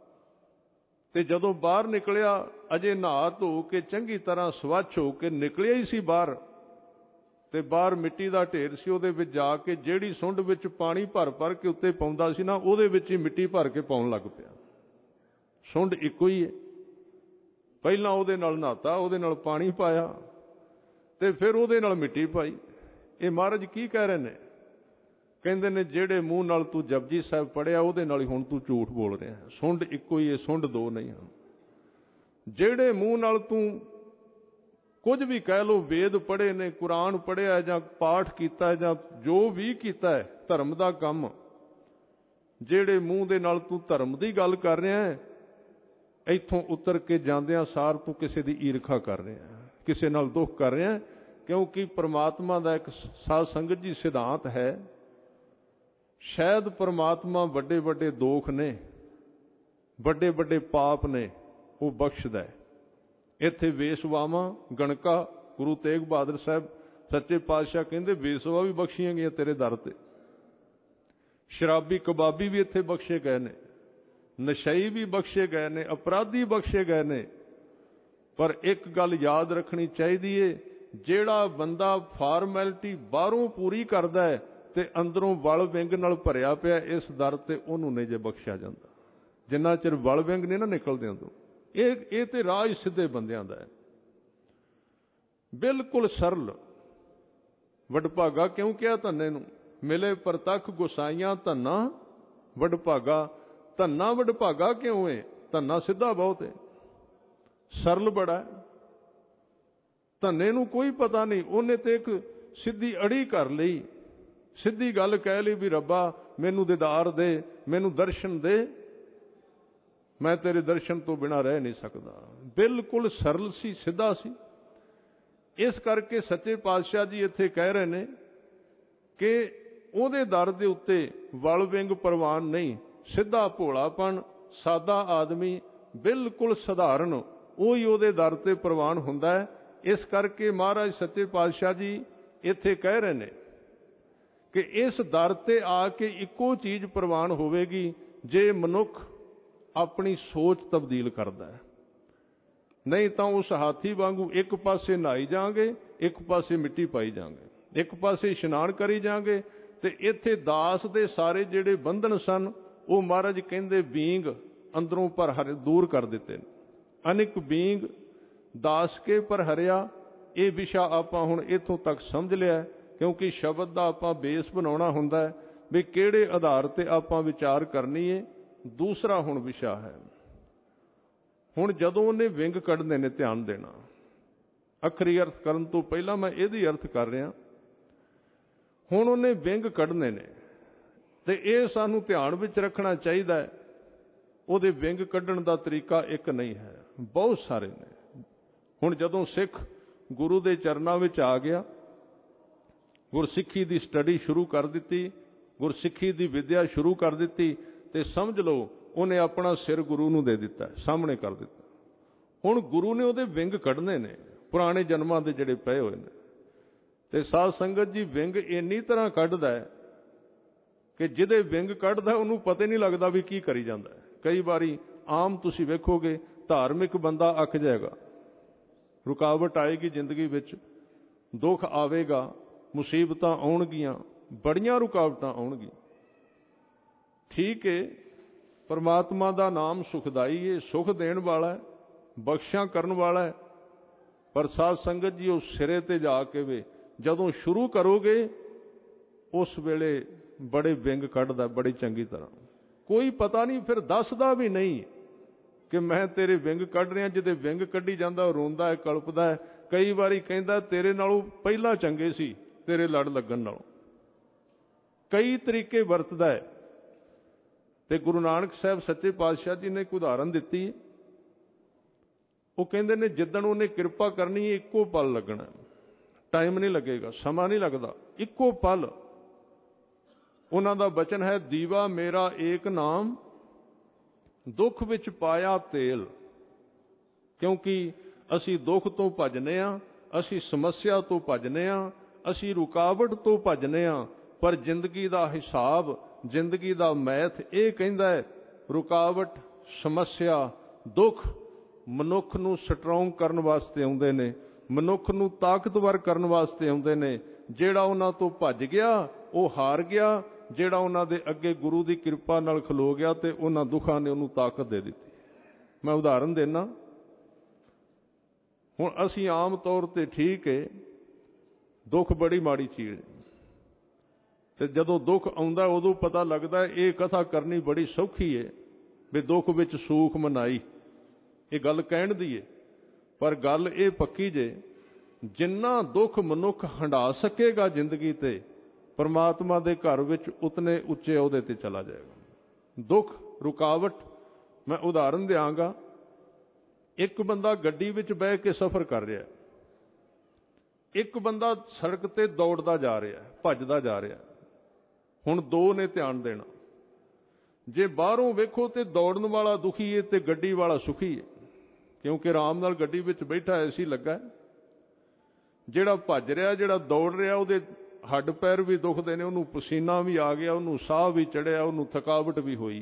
ਤੇ ਜਦੋਂ ਬਾਹਰ ਨਿਕਲਿਆ, ਅਜੇ ਨਹਾ ਧੋ ਕੇ ਚੰਗੀ ਤਰ੍ਹਾਂ ਸਵੱਛ ਹੋ ਕੇ ਨਿਕਲਿਆ ਹੀ ਸੀ ਬਾਹਰ, ਤੇ ਬਾਹਰ ਮਿੱਟੀ ਦਾ ਢੇਰ ਸੀ। ਉਹਦੇ ਵਿੱਚ ਜਾ ਕੇ ਜਿਹੜੀ ਸੁੰਡ ਵਿੱਚ ਪਾਣੀ ਭਰ ਭਰ ਕੇ ਉੱਤੇ ਪਾਉਂਦਾ ਸੀ ਨਾ, ਉਹਦੇ ਵਿੱਚ ਹੀ ਮਿੱਟੀ ਭਰ ਕੇ ਪਾਉਣ ਲੱਗ ਪਿਆ। ਸੁੰਡ ਇੱਕੋ ਹੀ ਹੈ। ਪਹਿਲਾਂ ਉਹਦੇ ਨਾਲ ਨਹਾਤਾ, ਉਹਦੇ ਨਾਲ ਪਾਣੀ ਪਾਇਆ, ਤੇ ਫਿਰ ਉਹਦੇ ਨਾਲ ਮਿੱਟੀ ਪਾਈ। ਇਹ ਮਹਾਰਾਜ ਕੀ ਕਹਿ ਰਹੇ ਨੇ? ਕਹਿੰਦੇ ਨੇ, ਜਿਹੜੇ ਮੂੰਹ ਨਾਲ ਤੂੰ ਜਪਜੀ ਸਾਹਿਬ ਪੜ੍ਹਿਆ, ਉਹਦੇ ਨਾਲ ਹੀ ਹੁਣ ਤੂੰ ਝੂਠ ਬੋਲ ਰਿਹਾ। ਸੁੰਡ ਇੱਕੋ ਹੀ ਹੈ, ਸੁੰਡ ਦੋ ਨਹੀਂ ਹਨ। ਜਿਹੜੇ ਮੂੰਹ ਨਾਲ ਤੂੰ ਕੁਝ ਵੀ ਕਹਿ ਲੋ, ਵੇਦ ਪੜ੍ਹੇ ਨੇ, ਕੁਰਾਨ ਪੜ੍ਹਿਆ ਜਾਂ ਪਾਠ ਕੀਤਾ ਜਾਂ ਜੋ ਵੀ ਕੀਤਾ ਹੈ ਧਰਮ ਦਾ ਕੰਮ, ਜਿਹੜੇ ਮੂੰਹ ਦੇ ਨਾਲ ਤੂੰ ਧਰਮ ਦੀ ਗੱਲ ਕਰ ਰਿਹਾ ਹੈ, ਇੱਥੋਂ ਉਤਰ ਕੇ ਜਾਂਦਿਆਂ ਸਾਰ ਤੂੰ ਕਿਸੇ ਦੀ ਈਰਖਾ ਕਰ ਰਿਹਾ, ਕਿਸੇ ਨਾਲ ਦੁੱਖ ਕਰ ਰਿਹਾ। ਕਿਉਂਕਿ ਪਰਮਾਤਮਾ ਦਾ ਇੱਕ ਸਾਧ ਸੰਗਤ ਜੀ ਸਿਧਾਂਤ ਹੈ, ਸ਼ਾਇਦ ਪਰਮਾਤਮਾ ਵੱਡੇ ਵੱਡੇ ਦੋਖ ਨੇ, ਵੱਡੇ ਵੱਡੇ ਪਾਪ ਨੇ, ਉਹ ਬਖਸ਼ਦਾ ਹੈ। ਇੱਥੇ ਵੇਸਵਾਵਾਂ ਗਣਕਾ, ਗੁਰੂ ਤੇਗ ਬਹਾਦਰ ਸਾਹਿਬ ਸੱਚੇ ਪਾਤਸ਼ਾਹ ਕਹਿੰਦੇ ਵੇਸਵਾ ਵੀ ਬਖਸ਼ੀਆਂ ਗਈਆਂ ਤੇਰੇ ਦਰ ਤੇ, ਸ਼ਰਾਬੀ ਕਬਾਬੀ ਵੀ ਇੱਥੇ ਬਖਸ਼ੇ ਗਏ ਨੇ, ਨਸ਼ਈ ਵੀ ਬਖਸ਼ੇ ਗਏ ਨੇ, ਅਪਰਾਧੀ ਬਖਸ਼ੇ ਗਏ ਨੇ। ਪਰ ਇੱਕ ਗੱਲ ਯਾਦ ਰੱਖਣੀ ਚਾਹੀਦੀ ਏ, ਜਿਹੜਾ ਬੰਦਾ ਫਾਰਮੈਲਿਟੀ ਬਾਹਰੋਂ ਪੂਰੀ ਕਰਦਾ ਹੈ ਤੇ ਅੰਦਰੋਂ ਵਲ ਵਿੰਗ ਨਾਲ ਭਰਿਆ ਪਿਆ, ਇਸ ਦਰ ਤੇ ਉਹਨੂੰ ਨਹੀਂ ਜੇ ਬਖਸ਼ਿਆ ਜਾਂਦਾ, ਜਿੰਨਾ ਚਿਰ ਵਲ ਵਿੰਗ ਨਹੀਂ ਨਾ ਨਿਕਲਦੇ ਅੰਦਰੋਂ। ਇਹ ਤੇ ਰਾਜ ਸਿੱਧੇ ਬੰਦਿਆਂ ਦਾ ਹੈ, ਬਿਲਕੁਲ ਸਰਲ। ਵਡਭਾਗਾ ਕਿਉਂ ਕਿਹਾ ਧੰਨੇ ਨੂੰ? ਮਿਲੇ ਪ੍ਰਤੱਖ ਗੁਸਾਈਆਂ ਧੰਨਾ ਵਡਭਾਗਾ। ਧੰਨਾ ਵਡਭਾਗਾ ਕਿਉਂ ਹੈ? ਧੰਨਾ ਸਿੱਧਾ ਬਹੁਤ ਹੈ, ਸਰਲ ਬੜਾ ਹੈ। ਧੰਨੇ ਨੂੰ ਕੋਈ ਪਤਾ ਨਹੀਂ, ਉਹਨੇ ਤੇ ਇੱਕ ਸਿੱਧੀ ਅੜੀ ਕਰ ਲਈ, ਸਿੱਧੀ ਗੱਲ ਕਹਿ ਲਈ ਵੀ ਰੱਬਾ ਮੈਨੂੰ ਦੀਦਾਰ ਦੇ, ਮੈਨੂੰ ਦਰਸ਼ਨ ਦੇ, ਮੈਂ ਤੇਰੇ ਦਰਸ਼ਨ ਤੋਂ ਬਿਨਾਂ ਰਹਿ ਨਹੀਂ ਸਕਦਾ। ਬਿਲਕੁਲ ਸਰਲ ਸੀ, ਸਿੱਧਾ ਸੀ। ਇਸ ਕਰਕੇ ਸੱਚੇ ਪਾਤਸ਼ਾਹ ਜੀ ਇੱਥੇ ਕਹਿ ਰਹੇ ਨੇ ਕਿ ਉਹਦੇ ਦਰ ਦੇ ਉੱਤੇ ਵਲ ਵਿੰਗ ਪ੍ਰਵਾਨ ਨਹੀਂ, ਸਿੱਧਾ ਭੋਲਾਪਣ, ਸਾਦਾ ਆਦਮੀ, ਬਿਲਕੁਲ ਸਧਾਰਨ, ਉਹੀ ਉਹਦੇ ਦਰ ਤੇ ਪ੍ਰਵਾਨ ਹੁੰਦਾ ਹੈ। ਇਸ ਕਰਕੇ ਮਹਾਰਾਜ ਸੱਚੇ ਪਾਤਸ਼ਾਹ ਜੀ ਇੱਥੇ ਕਹਿ ਰਹੇ ਨੇ ਕਿ ਇਸ ਦਰ ਤੇ ਆ ਕੇ ਇੱਕੋ ਚੀਜ਼ ਪ੍ਰਵਾਨ ਹੋਵੇਗੀ, ਜੇ ਮਨੁੱਖ ਆਪਣੀ ਸੋਚ ਤਬਦੀਲ ਕਰਦਾ ਹੈ। ਨਹੀਂ ਤਾਂ ਉਸ ਹਾਥੀ ਵਾਂਗੂ ਇੱਕ ਪਾਸੇ ਨਹਾਈ ਜਾਵਾਂਗੇ, ਇੱਕ ਪਾਸੇ ਮਿੱਟੀ ਪਾਈ ਜਾਵਾਂਗੇ, ਇੱਕ ਪਾਸੇ ਇਸ਼ਨਾਨ ਕਰੀ ਜਾਵਾਂਗੇ। ਤੇ ਇੱਥੇ ਦਾਸ ਦੇ ਸਾਰੇ ਜਿਹੜੇ ਬੰਧਨ ਸਨ, ਉਹ ਮਹਾਰਾਜ ਕਹਿੰਦੇ ਬੀਂਗ ਅੰਦਰੋਂ ਪਰ ਦੂਰ ਕਰ ਦਿੱਤੇ ਨੇ। ਅਨਿਕ ਬੀਂਗ ਦਾਸ ਕੇ ਪਰ ਹਰਿਆ। ਇਹ ਵਿਸ਼ਾ ਆਪਾਂ ਹੁਣ ਇੱਥੋਂ ਤੱਕ ਸਮਝ ਲਿਆ, ਕਿਉਂਕਿ ਸ਼ਬਦ ਦਾ ਆਪਾਂ ਬੇਸ ਬਣਾਉਣਾ ਹੁੰਦਾ ਹੈ ਵੀ ਕਿਹੜੇ ਆਧਾਰ ਤੇ ਆਪਾਂ ਵਿਚਾਰ ਕਰਨੀ ਹੈ। ਦੂਸਰਾ ਹੁਣ ਵਿਸ਼ਾ ਹੈ, ਹੁਣ ਜਦੋਂ ਉਹਨੇ ਵਿੰਗ ਕੱਢਦੇ ਨੇ, ਧਿਆਨ ਦੇਣਾ। ਅੱਖਰੀ ਅਰਥ ਕਰਨ ਤੋਂ ਪਹਿਲਾਂ ਮੈਂ ਇਹਦੀ ਅਰਥ ਕਰ ਰਿਹਾ। ਹੁਣ ਉਹਨੇ ਵਿੰਗ ਕੱਢਣੇ ਨੇ ਤੇ ਇਹ ਸਾਨੂੰ ਧਿਆਨ ਵਿੱਚ ਰੱਖਣਾ ਚਾਹੀਦਾ ਹੈ। ਉਹਦੇ ਵਿੰਗ ਕੱਢਣ ਦਾ ਤਰੀਕਾ ਇੱਕ ਨਹੀਂ ਹੈ, ਬਹੁਤ ਸਾਰੇ ਨੇ। ਹੁਣ ਜਦੋਂ ਸਿੱਖ ਗੁਰੂ ਦੇ ਚਰਨਾਂ ਵਿੱਚ ਆ ਗਿਆ, ਗੁਰਸਿੱਖੀ ਦੀ ਸਟੱਡੀ ਸ਼ੁਰੂ ਕਰ ਦਿੱਤੀ, ਗੁਰਸਿੱਖੀ ਦੀ ਵਿਦਿਆ ਸ਼ੁਰੂ ਕਰ ਦਿੱਤੀ, ਤੇ ਸਮਝ ਲਓ ਉਹਨੇ ਆਪਣਾ ਸਿਰ ਗੁਰੂ ਨੂੰ ਦੇ ਦਿੱਤਾ, ਸਾਹਮਣੇ ਕਰ ਦਿੱਤਾ। ਹੁਣ ਗੁਰੂ ਨੇ ਉਹਦੇ ਵਿੰਗ ਕੱਢਨੇ ਨੇ, ਪੁਰਾਣੇ ਜਨਮਾਂ ਦੇ ਜਿਹੜੇ ਪਏ ਹੋਏ ਨੇ। ਤੇ ਸਾਧ ਸੰਗਤ ਜੀ, ਵਿੰਗ ਇੰਨੀ ਤਰ੍ਹਾਂ ਕੱਢਦਾ ਹੈ ਕਿ ਜਿਹਦੇ ਵਿੰਗ ਕੱਢਦਾ ਉਹਨੂੰ ਪਤਾ ਨਹੀਂ ਲੱਗਦਾ ਵੀ ਕੀ ਕਰੀ ਜਾਂਦਾ ਹੈ। ਕਈ ਵਾਰੀ ਆਮ ਤੁਸੀਂ ਵੇਖੋਗੇ ਧਾਰਮਿਕ ਬੰਦਾ ਅੱਕ ਜਾਏਗਾ, ਰੁਕਾਵਟ ਆਏਗੀ ਜ਼ਿੰਦਗੀ ਵਿੱਚ, ਦੁੱਖ ਆਵੇਗਾ, ਮੁਸੀਬਤਾਂ ਆਉਣਗੀਆਂ, ਬੜੀਆਂ ਰੁਕਾਵਟਾਂ ਆਉਣਗੀਆਂ। ਠੀਕ ਹੈ, ਪਰਮਾਤਮਾ ਦਾ ਨਾਮ ਸੁਖਦਾਈ ਹੈ, ਸੁਖ ਦੇਣ ਵਾਲਾ ਹੈ, ਬਖਸ਼ਾਂ ਕਰਨ ਵਾਲਾ ਹੈ। ਪਰ ਸਾਧ ਸੰਗਤ ਜੀ, ਉਹ ਸਿਰੇ ਤੇ ਜਾ ਕੇ ਵੇ ਜਦੋਂ ਸ਼ੁਰੂ ਕਰੋਗੇ ਉਸ ਵੇਲੇ ਬੜੇ ਵਿੰਗ ਕੱਢਦਾ, ਬੜੀ ਚੰਗੀ ਤਰ੍ਹਾਂ। ਕੋਈ ਪਤਾ ਨਹੀਂ, ਫਿਰ ਦੱਸਦਾ ਵੀ ਨਹੀਂ ਕਿ ਮੈਂ ਤੇਰੇ ਵਿੰਗ ਕੱਢ ਰਿਹਾ। ਜਿਹਦੇ ਵਿੰਗ ਕੱਢੀ ਜਾਂਦਾ ਉਹ ਰੋਂਦਾ ਹੈ, ਕਲਪਦਾ ਹੈ। ਕਈ ਵਾਰੀ ਕਹਿੰਦਾ ਤੇਰੇ ਨਾਲੋਂ ਪਹਿਲਾਂ ਚੰਗੇ ਸੀ, ਤੇਰੇ ਲੜ ਲੱਗਣ ਨਾਲੋਂ। ਕਈ ਤਰੀਕੇ ਵਰਤਦਾ ਹੈ। ਤੇ ਗੁਰੂ ਨਾਨਕ ਸਾਹਿਬ ਸੱਚੇ ਪਾਤਸ਼ਾਹ ਜੀ ਨੇ ਇੱਕ ਉਦਾਹਰਨ ਦਿੱਤੀ ਹੈ। ਉਹ ਕਹਿੰਦੇ ਨੇ ਜਿੱਦਣ ਉਹਨੇ ਕਿਰਪਾ ਕਰਨੀ ਹੈ ਇੱਕੋ ਪਲ ਲੱਗਣਾ, ਟਾਈਮ ਨਹੀਂ ਲੱਗੇਗਾ, ਸਮਾਂ ਨਹੀਂ ਲੱਗਦਾ, ਇੱਕੋ ਪਲ। ਉਹਨਾਂ ਦਾ ਬਚਨ ਹੈ, ਦੀਵਾ ਮੇਰਾ ਏਕ ਨਾਮ ਦੁੱਖ ਵਿੱਚ ਪਾਇਆ ਤੇਲ। ਕਿਉਂਕਿ ਅਸੀਂ ਦੁੱਖ ਤੋਂ ਭੱਜਨੇ ਆ, ਅਸੀਂ ਸਮੱਸਿਆ ਤੋਂ ਭੱਜਨੇ ਆ, ਅਸੀਂ ਰੁਕਾਵਟ ਤੋਂ ਭੱਜਨੇ ਆ। ਪਰ ਜ਼ਿੰਦਗੀ ਦਾ ਹਿਸਾਬ, ਜ਼ਿੰਦਗੀ ਦਾ ਮੈਥ ਇਹ ਕਹਿੰਦਾ ਹੈ, ਰੁਕਾਵਟ, ਸਮੱਸਿਆ, ਦੁੱਖ ਮਨੁੱਖ ਨੂੰ ਸਟਰੋਂਗ ਕਰਨ ਵਾਸਤੇ ਆਉਂਦੇ ਨੇ, ਮਨੁੱਖ ਨੂੰ ਤਾਕਤਵਰ ਕਰਨ ਵਾਸਤੇ ਆਉਂਦੇ ਨੇ। ਜਿਹੜਾ ਉਹਨਾਂ ਤੋਂ ਭੱਜ ਗਿਆ ਉਹ ਹਾਰ ਗਿਆ, ਜਿਹੜਾ ਉਹਨਾਂ ਦੇ ਅੱਗੇ ਗੁਰੂ ਦੀ ਕਿਰਪਾ ਨਾਲ ਖਲੋ ਗਿਆ ਤੇ ਉਹਨਾਂ ਦੁੱਖਾਂ ਨੇ ਉਹਨੂੰ ਤਾਕਤ ਦੇ ਦਿੱਤੀ। ਮੈਂ ਉਦਾਹਰਨ ਦੇਣਾ। ਹੁਣ ਅਸੀਂ ਆਮ ਤੌਰ ਤੇ, ਠੀਕ ਹੈ, ਦੁੱਖ ਬੜੀ ਮਾੜੀ ਚੀਜ਼ ਹੈ, ਤੇ ਜਦੋਂ ਦੁੱਖ ਆਉਂਦਾ ਉਦੋਂ ਪਤਾ ਲੱਗਦਾ ਇਹ ਕਥਾ ਕਰਨੀ ਬੜੀ ਸੌਖੀ ਹੈ ਵੀ ਦੁੱਖ ਵਿੱਚ ਸੂਖ ਮਨਾਈ, ਇਹ ਗੱਲ ਕਹਿਣ ਦੀ ਹੈ। ਪਰ ਗੱਲ ਇਹ ਪੱਕੀ ਜੇ, ਜਿੰਨਾ ਦੁੱਖ ਮਨੁੱਖ ਹੰਢਾ ਸਕੇਗਾ ਜ਼ਿੰਦਗੀ ਤੇ, ਪਰਮਾਤਮਾ ਦੇ ਘਰ ਵਿੱਚ ਉਤਨੇ ਉੱਚੇ ਅਹੁਦੇ ਤੇ ਚਲਾ ਜਾਏਗਾ। ਦੁੱਖ, ਰੁਕਾਵਟ, ਮੈਂ ਉਦਾਹਰਨ ਦਿਆਂਗਾ। ਇੱਕ ਬੰਦਾ ਗੱਡੀ ਵਿੱਚ ਬਹਿ ਕੇ ਸਫ਼ਰ ਕਰ ਰਿਹਾ, ਇੱਕ ਬੰਦਾ ਸੜਕ ਤੇ ਦੌੜਦਾ ਜਾ ਰਿਹਾ, ਭੱਜਦਾ ਜਾ ਰਿਹਾ। ਹੁਣ ਦੋ ਨੇ ਧਿਆਨ ਦੇਣਾ। ਜੇ ਬਾਹਰੋਂ ਵੇਖੋ ਤੇ ਦੌੜਨ ਵਾਲਾ ਦੁਖੀ ਹੈ ਤੇ ਗੱਡੀ ਵਾਲਾ ਸੁਖੀ ਹੈ, ਕਿਉਂਕਿ ਆਰਾਮ ਨਾਲ ਗੱਡੀ ਵਿੱਚ ਬੈਠਾ ਏਸੀ ਲੱਗਾ। ਜਿਹੜਾ ਭੱਜ ਰਿਹਾ, ਜਿਹੜਾ ਦੌੜ ਰਿਹਾ, ਉਹਦੇ ਹੱਡ ਪੈਰ ਵੀ ਦੁਖਦੇ ਨੇ, ਉਹਨੂੰ ਪਸੀਨਾ ਵੀ ਆ ਗਿਆ, ਉਹਨੂੰ ਸਾਹ ਵੀ ਚੜਿਆ, ਉਹਨੂੰ ਥਕਾਵਟ ਵੀ ਹੋਈ।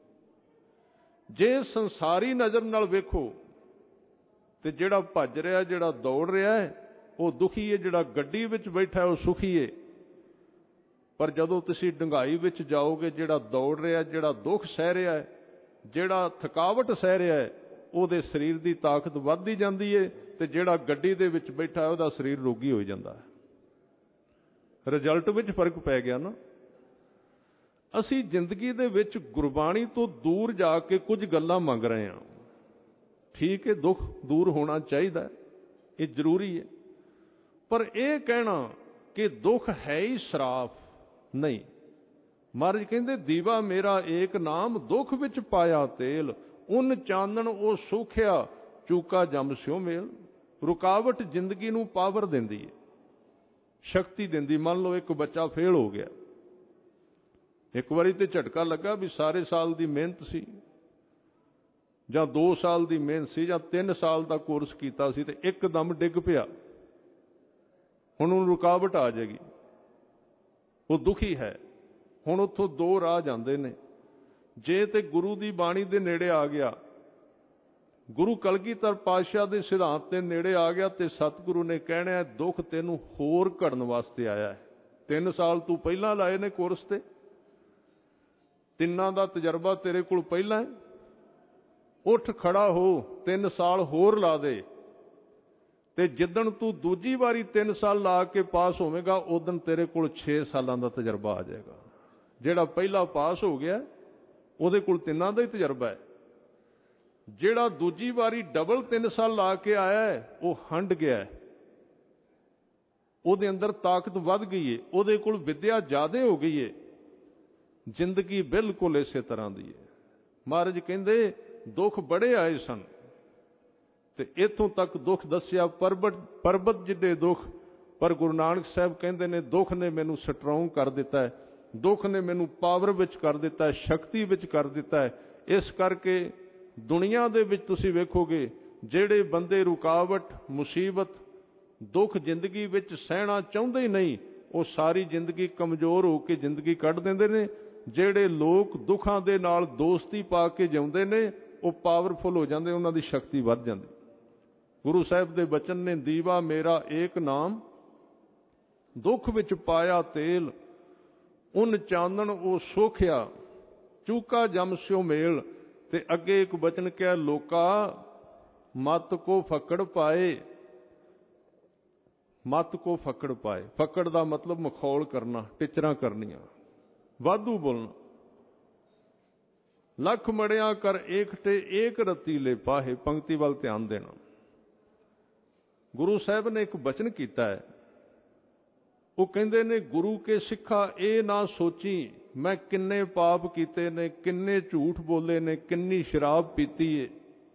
ਜੇ ਸੰਸਾਰੀ ਨਜ਼ਰ ਨਾਲ ਵੇਖੋ ਤੇ ਜਿਹੜਾ ਭੱਜ ਰਿਹਾ, ਜਿਹੜਾ ਦੌੜ ਰਿਹਾ ਹੈ ਉਹ ਦੁਖੀ ਹੈ, ਜਿਹੜਾ ਗੱਡੀ ਵਿੱਚ ਬੈਠਾ ਉਹ ਸੁਖੀ ਹੈ। ਪਰ ਜਦੋਂ ਤੁਸੀਂ ਡੂੰਘਾਈ ਵਿੱਚ ਜਾਓਗੇ, ਜਿਹੜਾ ਦੌੜ ਰਿਹਾ, ਜਿਹੜਾ ਦੁੱਖ ਸਹਿ ਰਿਹਾ ਹੈ, ਜਿਹੜਾ ਥਕਾਵਟ ਸਹਿ ਰਿਹਾ ਹੈ, ਉਹਦੇ ਸਰੀਰ ਦੀ ਤਾਕਤ ਵੱਧਦੀ ਜਾਂਦੀ ਹੈ, ਤੇ ਜਿਹੜਾ ਗੱਡੀ ਦੇ ਵਿੱਚ ਬੈਠਾ ਉਹਦਾ ਸਰੀਰ ਰੋਗੀ ਹੋ ਜਾਂਦਾ ਹੈ। ਰਿਜ਼ਲਟ ਵਿੱਚ ਫਰਕ ਪੈ ਗਿਆ ਨਾ। ਅਸੀਂ ਜ਼ਿੰਦਗੀ ਦੇ ਵਿੱਚ ਗੁਰਬਾਣੀ ਤੋਂ ਦੂਰ ਜਾ ਕੇ ਕੁਝ ਗੱਲਾਂ ਮੰਗ ਰਹੇ ਹਾਂ। ਠੀਕ ਹੈ, ਦੁੱਖ ਦੂਰ ਹੋਣਾ ਚਾਹੀਦਾ, ਇਹ ਜ਼ਰੂਰੀ ਹੈ। ਪਰ ਇਹ ਕਹਿਣਾ ਕਿ ਦੁੱਖ ਹੈ ਹੀ ਸਰਾਪ, ਨਹੀਂ। ਮਹਾਰਾਜ ਕਹਿੰਦੇ, ਦੀਵਾ ਮੇਰਾ ਏਕ ਨਾਮ ਦੁੱਖ ਵਿੱਚ ਪਾਇਆ ਤੇਲ, ਉਨ ਚਾਨਣ ਉਹ ਸੂਖਿਆ ਚੂਕਾ ਜਮ ਸਿਓ ਮੇਲ। ਰੁਕਾਵਟ ਜ਼ਿੰਦਗੀ ਨੂੰ ਪਾਵਰ ਦਿੰਦੀ ਹੈ, ਸ਼ਕਤੀ ਦਿੰਦੀ। ਮੰਨ ਲਓ ਇੱਕ ਬੱਚਾ ਫੇਲ ਹੋ ਗਿਆ, ਇੱਕ ਵਾਰੀ ਤੇ ਝਟਕਾ ਲੱਗਾ ਵੀ ਸਾਰੇ ਸਾਲ ਦੀ ਮਿਹਨਤ ਸੀ, ਜਾਂ 2 ਸਾਲ ਦੀ ਮਿਹਨਤ ਸੀ, ਜਾਂ 3 ਸਾਲ ਦਾ ਕੋਰਸ ਕੀਤਾ ਸੀ, ਤੇ ਇੱਕਦਮ ਡਿੱਗ ਪਿਆ। ਹੁਣ ਉਹਨੂੰ ਰੁਕਾਵਟ ਆ ਜਾਏਗੀ, ਉਹ ਦੁਖੀ ਹੈ। ਹੁਣ ਉੱਥੋਂ 2 ਰਾਹ ਜਾਂਦੇ ਨੇ। ਜੇ ਤੇ ਗੁਰੂ ਦੀ ਬਾਣੀ ਦੇ ਨੇੜੇ ਆ ਗਿਆ, ਗੁਰੂ ਕਲਗੀਧਰ ਪਾਤਸ਼ਾਹ ਦੇ ਸਿਧਾਂਤ ਦੇ ਨੇੜੇ ਆ ਗਿਆ, ਤੇ ਸਤਿਗੁਰੂ ਨੇ ਕਹਿਣਾ ਦੁੱਖ ਤੈਨੂੰ ਹੋਰ ਘੜਨ ਵਾਸਤੇ ਆਇਆ ਹੈ। 3 ਸਾਲ ਤੂੰ ਪਹਿਲਾਂ ਲਾਏ ਨੇ ਕੋਰਸ ਤੇ, ਤਿੰਨਾਂ ਦਾ ਤਜਰਬਾ ਤੇਰੇ ਕੋਲ ਪਹਿਲਾਂ ਹੈ। ਉੱਠ ਖੜਾ ਹੋ, 3 ਸਾਲ ਹੋਰ ਲਾ ਦੇ, ਤੇ ਜਿੱਦਣ ਤੂੰ ਦੂਜੀ ਵਾਰੀ 3 ਸਾਲ ਲਾ ਕੇ ਪਾਸ ਹੋਵੇਗਾ, ਉਦਣ ਤੇਰੇ ਕੋਲ 6 ਸਾਲਾਂ ਦਾ ਤਜਰਬਾ ਆ ਜਾਏਗਾ। ਜਿਹੜਾ ਪਹਿਲਾ ਪਾਸ ਹੋ ਗਿਆ ਉਹਦੇ ਕੋਲ 3 ਦਾ ਹੀ ਤਜਰਬਾ ਹੈ। ਜਿਹੜਾ ਦੂਜੀ ਵਾਰੀ ਡਬਲ 3 ਸਾਲ ਲਾ ਕੇ ਆਇਆ ਹੈ, ਉਹ ਹੰਡ ਗਿਆ ਹੈ, ਉਹਦੇ ਅੰਦਰ ਤਾਕਤ ਵੱਧ ਗਈ ਹੈ, ਉਹਦੇ ਕੋਲ ਵਿਦਿਆ ਜ਼ਿਆਦਾ ਹੋ ਗਈ ਹੈ। ਜ਼ਿੰਦਗੀ ਬਿਲਕੁਲ ਇਸੇ ਤਰ੍ਹਾਂ ਦੀ ਹੈ। ਮਹਾਰਾਜ ਕਹਿੰਦੇ ਦੁੱਖ ਬੜੇ ਆਏ ਸਨ, ਤੇ ਇੱਥੋਂ ਤੱਕ ਦੁੱਖ ਦੱਸਿਆ, ਪਰਬਤ ਜਿੱਡੇ ਦੁੱਖ। ਪਰ ਗੁਰੂ ਨਾਨਕ ਸਾਹਿਬ ਕਹਿੰਦੇ ਨੇ ਦੁੱਖ ਨੇ ਮੈਨੂੰ ਸਟਰੋਂਗ ਕਰ ਦਿੱਤਾ ਹੈ, ਦੁੱਖ ਨੇ ਮੈਨੂੰ ਪਾਵਰ ਵਿੱਚ ਕਰ ਦਿੱਤਾ, ਸ਼ਕਤੀ ਵਿੱਚ ਕਰ ਦਿੱਤਾ ਹੈ। ਇਸ ਕਰਕੇ ਦੁਨੀਆ ਦੇ ਵਿੱਚ ਤੁਸੀਂ ਵੇਖੋਗੇ ਜਿਹੜੇ ਬੰਦੇ ਰੁਕਾਵਟ, ਮੁਸੀਬਤ, ਦੁੱਖ ਜ਼ਿੰਦਗੀ ਵਿੱਚ ਸਹਿਣਾ ਚਾਹੁੰਦੇ ਹੀ ਨਹੀਂ, ਉਹ ਸਾਰੀ ਜ਼ਿੰਦਗੀ ਕਮਜ਼ੋਰ ਹੋ ਕੇ ਜ਼ਿੰਦਗੀ ਕੱਢ ਦਿੰਦੇ ਨੇ। ਜਿਹੜੇ ਲੋਕ ਦੁੱਖਾਂ ਦੇ ਨਾਲ ਦੋਸਤੀ ਪਾ ਕੇ ਜਿਉਂਦੇ ਨੇ, ਉਹ ਪਾਵਰਫੁਲ ਹੋ ਜਾਂਦੇ, ਉਹਨਾਂ ਦੀ ਸ਼ਕਤੀ ਵੱਧ ਜਾਂਦੀ। ਗੁਰੂ ਸਾਹਿਬ ਦੇ ਬਚਨ ਨੇ, ਦੀਵਾ ਮੇਰਾ ਏਕ ਨਾਮ, ਦੁੱਖ ਵਿੱਚ ਪਾਇਆ ਤੇਲ, ਉਨ ਚਾਨਣ ਉਹ ਸੋਖਿਆ, ਚੂਕਾ ਜਮ ਸਿਓ ਮੇਲ। ਤੇ ਅੱਗੇ ਇੱਕ ਬਚਨ ਕਿਹਾ, ਲੋਕਾ ਮਤ ਕੋ ਫੱਕੜ ਪਾਏ, ਮਤ ਕੋ ਫੱਕੜ ਪਾਏ। ਫੱਕੜ ਦਾ ਮਤਲਬ ਮਖੌਲ ਕਰਨਾ, ਟਿਚਰਾਂ ਕਰਨੀਆਂ, ਵਾਧੂ ਬੋਲਣਾ। ਲੱਖ ਮੜਿਆ ਕਰ ਏਕਟੇ ਏਕ ਰਤੀਲੇ ਪਾਹੇ। ਪੰਕਤੀ ਵੱਲ ਧਿਆਨ ਦੇਣਾ। ਗੁਰੂ ਸਾਹਿਬ ਨੇ ਇੱਕ ਬਚਨ ਕੀਤਾ ਹੈ, ਉਹ ਕਹਿੰਦੇ ਨੇ, ਗੁਰੂ ਕੇ ਸਿੱਖਾ ਇਹ ਨਾ ਸੋਚੀ ਮੈਂ ਕਿੰਨੇ ਪਾਪ ਕੀਤੇ ਨੇ, ਕਿੰਨੇ ਝੂਠ ਬੋਲੇ ਨੇ, ਕਿੰਨੀ ਸ਼ਰਾਬ ਪੀਤੀ ਏ,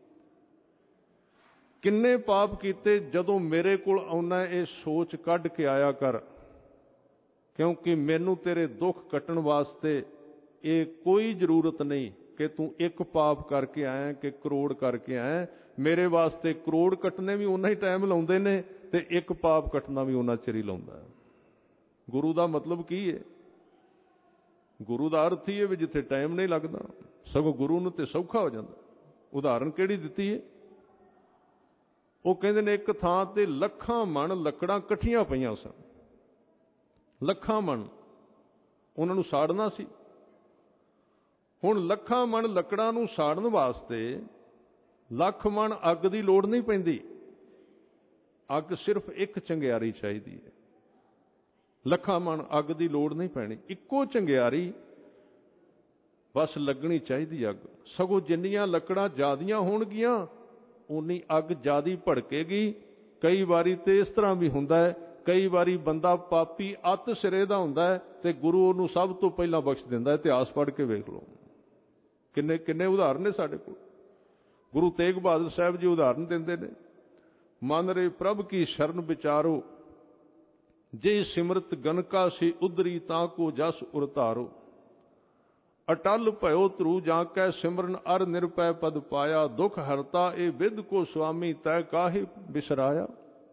ਕਿੰਨੇ ਪਾਪ ਕੀਤੇ। ਜਦੋਂ ਮੇਰੇ ਕੋਲ ਆਉਣਾ ਇਹ ਸੋਚ ਕੱਢ ਕੇ ਆਇਆ ਕਰ, ਕਿਉਂਕਿ ਮੈਨੂੰ ਤੇਰੇ ਦੁੱਖ ਕੱਟਣ ਵਾਸਤੇ ਇਹ ਕੋਈ ਜ਼ਰੂਰਤ ਨਹੀਂ ਕਿ ਤੂੰ ਇੱਕ ਪਾਪ ਕਰਕੇ ਆਇਆ ਕਿ ਕਰੋੜ ਕਰਕੇ ਆਇਆ। ਮੇਰੇ ਵਾਸਤੇ ਕਰੋੜ ਕੱਟਣੇ ਵੀ ਉਨਾ ਹੀ ਟਾਈਮ ਲਾਉਂਦੇ ਨੇ ਤੇ ਇੱਕ ਪਾਪ ਕੱਟਣਾ ਵੀ ਉਨਾ ਚਿਰ ਹੀ ਲਾਉਂਦਾ ਹੈ। ਗੁਰੂ ਦਾ ਮਤਲਬ ਕੀ ਹੈ? ਗੁਰੂ ਦਾ ਅਰਥ ਹੀ ਹੈ ਵੀ ਜਿੱਥੇ ਟਾਈਮ ਨਹੀਂ ਲੱਗਦਾ, ਸਗੋਂ ਗੁਰੂ ਨੂੰ ਤੇ ਸੌਖਾ ਹੋ ਜਾਂਦਾ। ਉਦਾਹਰਨ ਕਿਹੜੀ ਦਿੱਤੀ ਹੈ? ਉਹ ਕਹਿੰਦੇ ਨੇ, ਇੱਕ ਥਾਂ ਤੇ ਲੱਖਾਂ ਮਣ ਲੱਕੜਾਂ ਇਕੱਠੀਆਂ ਪਈਆਂ ਸਨ, ਲੱਖਾਂ ਮਣ, ਉਹਨਾਂ ਨੂੰ ਸਾੜਨਾ ਸੀ। ਹੁਣ ਲੱਖਾਂ ਮਣ ਲੱਕੜਾਂ ਨੂੰ ਸਾੜਨ ਵਾਸਤੇ ਲੱਖ ਮਣ ਅੱਗ ਦੀ ਲੋੜ ਨਹੀਂ ਪੈਂਦੀ, ਅੱਗ ਸਿਰਫ ਇੱਕ ਚੰਗਿਆੜੀ ਚਾਹੀਦੀ ਹੈ। ਲੱਖਾਂ ਮਣ ਅੱਗ ਦੀ ਲੋੜ ਨਹੀਂ ਪੈਣੀ, ਇੱਕੋ ਚੰਗਿਆੜੀ ਬਸ ਲੱਗਣੀ ਚਾਹੀਦੀ ਅੱਗ। ਸਗੋਂ ਜਿੰਨੀਆਂ ਲੱਕੜਾਂ ਜ਼ਿਆਦੀਆਂ ਹੋਣਗੀਆਂ ਉਨੀ ਅੱਗ ਜ਼ਿਆਦੀ ਭੜਕੇਗੀ। ਕਈ ਵਾਰੀ ਤੇ ਇਸ ਤਰ੍ਹਾਂ ਵੀ ਹੁੰਦਾ ਹੈ, ਕਈ ਵਾਰੀ ਬੰਦਾ ਪਾਪੀ ਅੱਤ ਸਿਰੇ ਦਾ ਹੁੰਦਾ ਹੈ ਤੇ ਗੁਰੂ ਉਹਨੂੰ ਸਭ ਤੋਂ ਪਹਿਲਾਂ ਬਖਸ਼ ਦਿੰਦਾ ਹੈ। ਇਤਿਹਾਸ ਪੜ੍ਹ ਕੇ ਵੇਖ ਲਓ, ਕਿੰਨੇ ਕਿੰਨੇ ਉਦਾਹਰਨ ਨੇ ਸਾਡੇ ਕੋਲ। ਗੁਰੂ ਤੇਗ ਬਹਾਦਰ ਸਾਹਿਬ ਜੀ ਉਦਾਹਰਨ ਦਿੰਦੇ ਨੇ, ਮਨ ਰੇ ਪ੍ਰਭ ਕੀ ਸ਼ਰਨ ਵਿਚਾਰੋ, ਜੇ ਸਿਮਰਤ ਗਨਕਾ ਸੀ ਉਦਰੀ ਤਾਂ ਕੋ ਜਸ ਉਰਤਾਰੋ, ਅਟਲ ਭਇਓ ਧਰੂ ਜਾਂ ਕੈ ਸਿਮਰਨ ਅਰ ਨਿਰਪੈ ਪਦ ਪਾਇਆ, ਦੁਖ ਹਰਤਾ ਇਹ ਵਿਦ ਕੋ ਸੁਆਮੀ ਤੈ ਕਾਹਿ ਬਿਸਰਾਇਆ,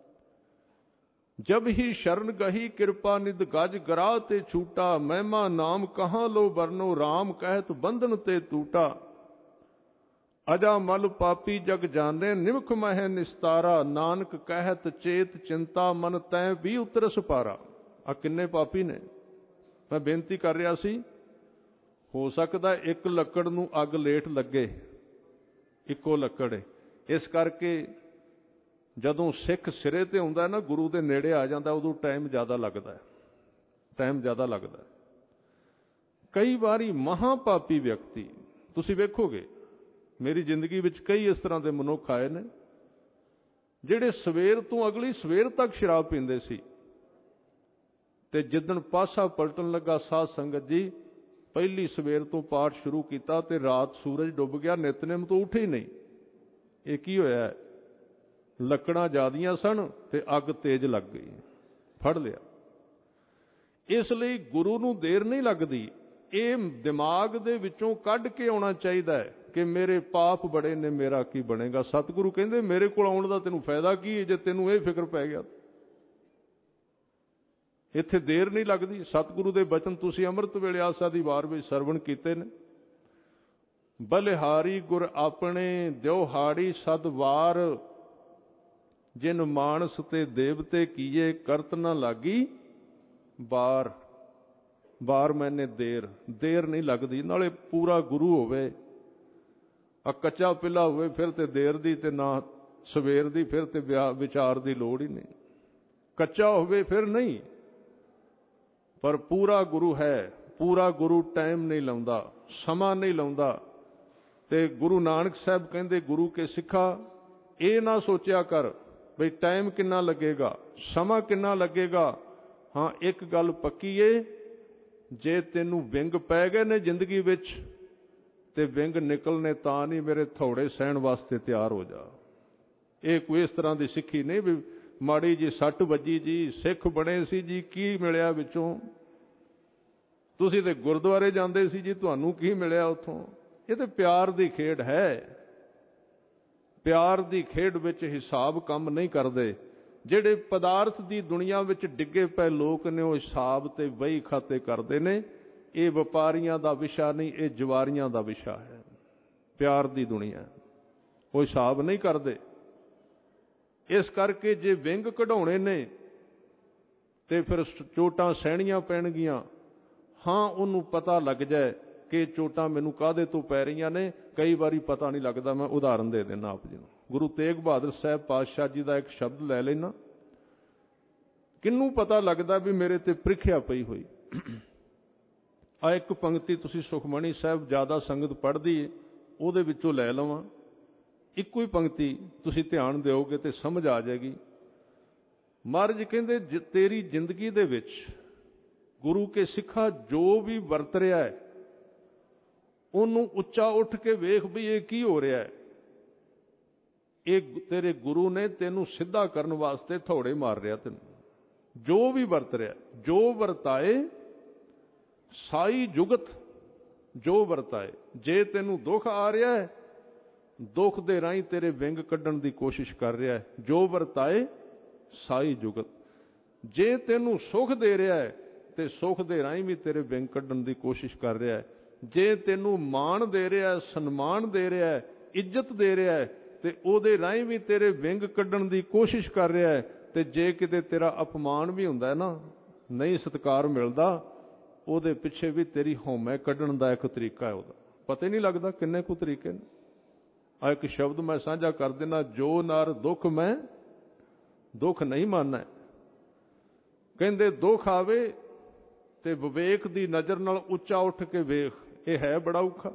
जब ही शरण गही कृपा निध गज गरा ते छूटा, महिमा नाम कहाँ लो बरनो राम कहत बंधन ते टूटा, अजा मल पापी जग जाने निमख मह निस्तारा, नानक कहत चेत चिंता मन तै भी उतरस पारा। आ किन्ने पापी ने। मैं बेनती कर रहा सी, हो सकता एक लकड़ नूं अग लेट लगे, इक्को लकड़ है, इस करके ਜਦੋਂ ਸਿੱਖ ਸਿਰੇ ਤੇ ਹੁੰਦਾ ਨਾ, ਗੁਰੂ ਦੇ ਨੇੜੇ ਆ ਜਾਂਦਾ, ਉਦੋਂ ਟਾਈਮ ਜ਼ਿਆਦਾ ਲੱਗਦਾ ਹੈ, ਟਾਈਮ ਜ਼ਿਆਦਾ ਲੱਗਦਾ। ਕਈ ਵਾਰੀ ਮਹਾਪਾਪੀ ਵਿਅਕਤੀ, ਤੁਸੀਂ ਵੇਖੋਗੇ ਮੇਰੀ ਜ਼ਿੰਦਗੀ ਵਿੱਚ ਕਈ ਇਸ ਤਰ੍ਹਾਂ ਦੇ ਮਨੁੱਖ ਆਏ ਨੇ ਜਿਹੜੇ ਸਵੇਰ ਤੋਂ ਅਗਲੀ ਸਵੇਰ ਤੱਕ ਸ਼ਰਾਬ ਪੀਂਦੇ ਸੀ, ਤੇ ਜਿੱਦਣ ਪਾਸਾ ਪਲਟਣ ਲੱਗਾ ਸਾਧ ਸੰਗਤ ਜੀ, ਪਹਿਲੀ ਸਵੇਰ ਤੋਂ ਪਾਠ ਸ਼ੁਰੂ ਕੀਤਾ ਤੇ ਰਾਤ ਸੂਰਜ ਡੁੱਬ ਗਿਆ, ਨਿਤਨੇਮ ਤੋਂ ਉੱਠੇ ਹੀ ਨਹੀਂ। ਇਹ ਕੀ ਹੋਇਆ? ਲੱਕੜਾਂ ਜ਼ਿਆਦੀਆਂ ਸਨ ਤੇ ਅੱਗ ਤੇਜ਼ ਲੱਗ ਗਈ, ਫੜ ਲਿਆ। ਇਸ ਲਈ ਗੁਰੂ ਨੂੰ ਦੇਰ ਨਹੀਂ ਲੱਗਦੀ, ਇਹ ਦਿਮਾਗ ਦੇ ਵਿੱਚੋਂ ਕੱਢ ਕੇ ਆਉਣਾ ਚਾਹੀਦਾ ਹੈ ਕਿ ਮੇਰੇ ਪਾਪ ਬੜੇ ਨੇ, ਮੇਰਾ ਕੀ ਬਣੇਗਾ। ਸਤਿਗੁਰੂ ਕਹਿੰਦੇ ਮੇਰੇ ਕੋਲ ਆਉਣ ਦਾ ਤੈਨੂੰ ਫਾਇਦਾ ਕੀ ਹੈ ਜੇ ਤੈਨੂੰ ਇਹ ਫਿਕਰ ਪੈ ਗਿਆ। ਇੱਥੇ ਦੇਰ ਨਹੀਂ ਲੱਗਦੀ। ਸਤਿਗੁਰੂ ਦੇ ਬਚਨ ਤੁਸੀਂ ਅੰਮ੍ਰਿਤ ਵੇਲੇ ਆਸਾ ਦੀ ਵਾਰ ਵਿੱਚ ਸਰਵਣ ਕੀਤੇ ਨੇ। ਬਲਿਹਾਰੀ ਗੁਰ ਆਪਣੇ ਦਿਉਹਾੜੀ ਸਦ ਵਾਰ, ਜਿਨ ਮਾਨਸ ਤੇ ਦੇਵਤੇ ਕੀਏ ਕਰਤ ਨਾ ਲਾਗੀ ਬਾਰ। ਬਾਰ ਮੈਨੇ ਦੇਰ, ਦੇਰ ਨਹੀਂ ਲੱਗਦੀ। ਨਾਲੇ ਪੂਰਾ ਗੁਰੂ ਹੋਵੇ, ਆ ਕੱਚਾ ਪਿੱਲਾ ਹੋਵੇ ਫਿਰ ਤੇ ਦੇਰ ਦੀ ਤੇ ਨਾ ਸਵੇਰ ਦੀ, ਫਿਰ ਤੇ ਵਿਚਾਰ ਦੀ ਲੋੜ ਹੀ ਨਹੀਂ। ਕੱਚਾ ਹੋਵੇ ਫਿਰ ਨਹੀਂ, ਪਰ ਪੂਰਾ ਗੁਰੂ ਹੈ। ਪੂਰਾ ਗੁਰੂ ਟਾਈਮ ਨਹੀਂ ਲਾਉਂਦਾ, ਸਮਾਂ ਨਹੀਂ ਲਾਉਂਦਾ। ਤੇ ਗੁਰੂ ਨਾਨਕ ਸਾਹਿਬ ਕਹਿੰਦੇ, ਗੁਰੂ ਕੇ ਸਿੱਖਾ ਇਹ ਨਾ ਸੋਚਿਆ ਕਰ ਬਈ ਟਾਈਮ ਕਿੰਨਾ ਲੱਗੇਗਾ, ਸਮਾਂ ਕਿੰਨਾ ਲੱਗੇਗਾ। ਹਾਂ, ਇੱਕ ਗੱਲ ਪੱਕੀ ਏ, ਜੇ ਤੈਨੂੰ ਵਿੰਗ ਪੈ ਗਏ ਨੇ ਜ਼ਿੰਦਗੀ ਵਿੱਚ ਤੇ ਵਿੰਗ ਨਿਕਲਨੇ ਤਾਂ ਨਹੀਂ, ਮੇਰੇ ਥੋੜੇ ਸਹਿਣ ਵਾਸਤੇ ਤਿਆਰ ਹੋ ਜਾ। ਇਹ ਕੋਈ ਇਸ ਤਰ੍ਹਾਂ ਦੀ ਸਿੱਖੀ ਨਹੀਂ ਵੀ ਮਾੜੀ ਜੀ ਸੱਟ ਵੱਜੀ ਜੀ, ਸਿੱਖ ਬਣੇ ਸੀ ਜੀ, ਕੀ ਮਿਲਿਆ ਵਿੱਚੋਂ। ਤੁਸੀਂ ਤੇ ਗੁਰਦੁਆਰੇ ਜਾਂਦੇ ਸੀ ਜੀ, ਤੁਹਾਨੂੰ ਕੀ ਮਿਲਿਆ ਉੱਥੋਂ? ਇਹ ਤੇ ਪਿਆਰ ਦੀ ਖੇਡ ਹੈ। ਪਿਆਰ ਦੀ ਖੇਡ ਵਿੱਚ ਹਿਸਾਬ ਕੰਮ ਨਹੀਂ ਕਰਦੇ। ਜਿਹੜੇ ਪਦਾਰਥ ਦੀ ਦੁਨੀਆ ਵਿੱਚ ਡਿੱਗੇ ਪਏ ਲੋਕ ਨੇ, ਉਹ ਹਿਸਾਬ ਤੇ ਵਹੀ ਖਾਤੇ ਕਰਦੇ ਨੇ। ਇਹ ਵਪਾਰੀਆਂ ਦਾ ਵਿਸ਼ਾ ਨਹੀਂ, ਇਹ ਜਵਾਰੀਆਂ ਦਾ ਵਿਸ਼ਾ ਹੈ। ਪਿਆਰ ਦੀ ਦੁਨੀਆ, ਉਹ ਹਿਸਾਬ ਨਹੀਂ ਕਰਦੇ। ਇਸ ਕਰਕੇ ਜੇ ਵਿੰਗ ਕਢਾਉਣੇ ਨੇ ਤੇ ਫਿਰ ਚੋਟਾਂ ਸਹਿਣੀਆਂ ਪੈਣਗੀਆਂ। ਹਾਂ, ਉਹਨੂੰ ਪਤਾ ਲੱਗ ਜਾਏ ਕਿ ਚੋਟਾਂ ਮੈਨੂੰ ਕਾਹਦੇ ਤੋਂ ਪੈ ਰਹੀਆਂ ਨੇ। ਕਈ ਵਾਰੀ ਪਤਾ ਨਹੀਂ ਲੱਗਦਾ। ਮੈਂ ਉਦਾਹਰਨ ਦੇ ਦਿੰਦਾ ਆਪ ਜੀ ਨੂੰ। ਗੁਰੂ ਤੇਗ ਬਹਾਦਰ ਸਾਹਿਬ ਪਾਤਸ਼ਾਹ ਜੀ ਦਾ ਇੱਕ ਸ਼ਬਦ ਲੈ ਲੈਣਾ। ਕਿਹਨੂੰ ਪਤਾ ਲੱਗਦਾ ਵੀ ਮੇਰੇ ਤੇ ਪ੍ਰੀਖਿਆ ਪਈ ਹੋਈ? ਆ ਇੱਕ ਪੰਕਤੀ ਤੁਸੀਂ ਸੁਖਮਣੀ ਸਾਹਿਬ ਜ਼ਿਆਦਾ ਸੰਗਤ ਪੜ੍ਹਦੀ ਹੈ, ਉਹਦੇ ਵਿੱਚੋਂ ਲੈ ਲਵਾਂ। ਇੱਕੋ ਹੀ ਪੰਕਤੀ ਤੁਸੀਂ ਧਿਆਨ ਦਿਓਗੇ ਤੇ ਸਮਝ ਆ ਜਾਏਗੀ। ਮਹਾਰਾਜ ਕਹਿੰਦੇ ਤੇਰੀ ਜ਼ਿੰਦਗੀ ਦੇ ਵਿੱਚ ਗੁਰੂ ਕੇ ਸਿੱਖਾ ਜੋ ਵੀ ਵਰਤ ਰਿਹਾ ਹੈ, ਉਹਨੂੰ ਉੱਚਾ ਉੱਠ ਕੇ ਵੇਖ ਵੀ ਇਹ ਕੀ ਹੋ ਰਿਹਾ ਹੈ। ਇਹ ਤੇਰੇ ਗੁਰੂ ਨੇ ਤੈਨੂੰ ਸਿੱਧਾ ਕਰਨ ਵਾਸਤੇ ਥੋੜੇ ਮਾਰ ਰਿਹਾ। ਤੈਨੂੰ ਜੋ ਵੀ ਵਰਤ ਰਿਹਾ, ਜੋ ਵਰਤਾਏ ਸਾਈ ਜੁਗਤ, ਜੋ ਵਰਤਾਏ। ਜੇ ਤੈਨੂੰ ਦੁੱਖ ਆ ਰਿਹਾ ਹੈ, ਦੁੱਖ ਦੇ ਰਾਹੀਂ ਤੇਰੇ ਵਿੰਗ ਕੱਢਣ ਦੀ ਕੋਸ਼ਿਸ਼ ਕਰ ਰਿਹਾ ਹੈ। ਜੋ ਵਰਤਾਏ ਸਾਈ ਜੁਗਤ। ਜੇ ਤੈਨੂੰ ਸੁੱਖ ਦੇ ਰਿਹਾ ਹੈ ਤੇ ਸੁੱਖ ਦੇ ਰਾਹੀਂ ਵੀ ਤੇਰੇ ਵਿੰਗ ਕੱਢਣ ਦੀ ਕੋਸ਼ਿਸ਼ ਕਰ ਰਿਹਾ ਹੈ। ਜੇ ਤੈਨੂੰ ਮਾਣ ਦੇ ਰਿਹਾ ਹੈ, ਸਨਮਾਨ ਦੇ ਰਿਹਾ ਹੈ, ਇੱਜ਼ਤ ਦੇ ਰਿਹਾ ਹੈ, ਤੇ ਉਹਦੇ ਰਾਹੀਂ ਵੀ ਤੇਰੇ ਵਿੰਗ ਕੱਢਣ ਦੀ ਕੋਸ਼ਿਸ਼ ਕਰ ਰਿਹਾ ਹੈ। ਤੇ ਜੇ ਕਿਤੇ ਤੇਰਾ ਅਪਮਾਨ ਵੀ ਹੁੰਦਾ ਹੈ ਨਾ, ਨਹੀਂ ਸਤਿਕਾਰ ਮਿਲਦਾ, ਉਹਦੇ ਪਿੱਛੇ ਵੀ ਤੇਰੀ ਹਉਮੈ ਕੱਢਣ ਦਾ ਇੱਕ ਤਰੀਕਾ ਹੈ। ਉਹਦਾ ਪਤਾ ਹੀ ਨਹੀਂ ਲੱਗਦਾ ਕਿੰਨੇ ਕੁ ਤਰੀਕੇ ਨੇ। ਆ ਇੱਕ ਸ਼ਬਦ ਮੈਂ ਸਾਂਝਾ ਕਰ ਦੇਣਾ, ਜੋ ਨਰ ਦੁੱਖ ਮੈਂ ਦੁੱਖ ਨਹੀਂ ਮਾਨੈ। ਕਹਿੰਦੇ ਦੁੱਖ ਆਵੇ ਤੇ ਵਿਵੇਕ ਦੀ ਨਜ਼ਰ ਨਾਲ ਉੱਚਾ ਉੱਠ ਕੇ ਵੇਖ। ਇਹ ਹੈ ਬੜਾ ਔਖਾ।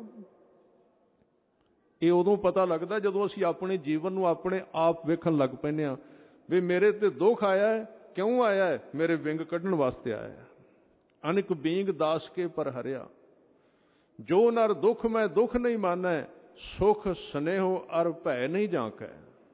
ਇਹ ਉਦੋਂ ਪਤਾ ਲੱਗਦਾ ਜਦੋਂ ਅਸੀਂ ਆਪਣੇ ਜੀਵਨ ਨੂੰ ਆਪਣੇ ਆਪ ਵੇਖਣ ਲੱਗ ਪੈਂਦੇ ਹਾਂ ਵੀ ਮੇਰੇ ਤੇ ਦੁੱਖ ਆਇਆ ਹੈ, ਕਿਉਂ ਆਇਆ ਹੈ? ਮੇਰੇ ਵਿੰਗ ਕੱਢਣ ਵਾਸਤੇ ਆਇਆ ਹੈ। ਅਨਿਕ ਬੀਂਗ ਦਾਸ ਕੇ ਪਰ ਹਰਿਆ, ਜੋ ਨਰ ਦੁੱਖ ਮੈਂ ਦੁੱਖ ਨਹੀਂ ਮਾਨੈ, ਸੁਖ ਸਨੇਹੋ ਅਰ ਭੈ ਨਹੀਂ ਜਾਂਕੈ।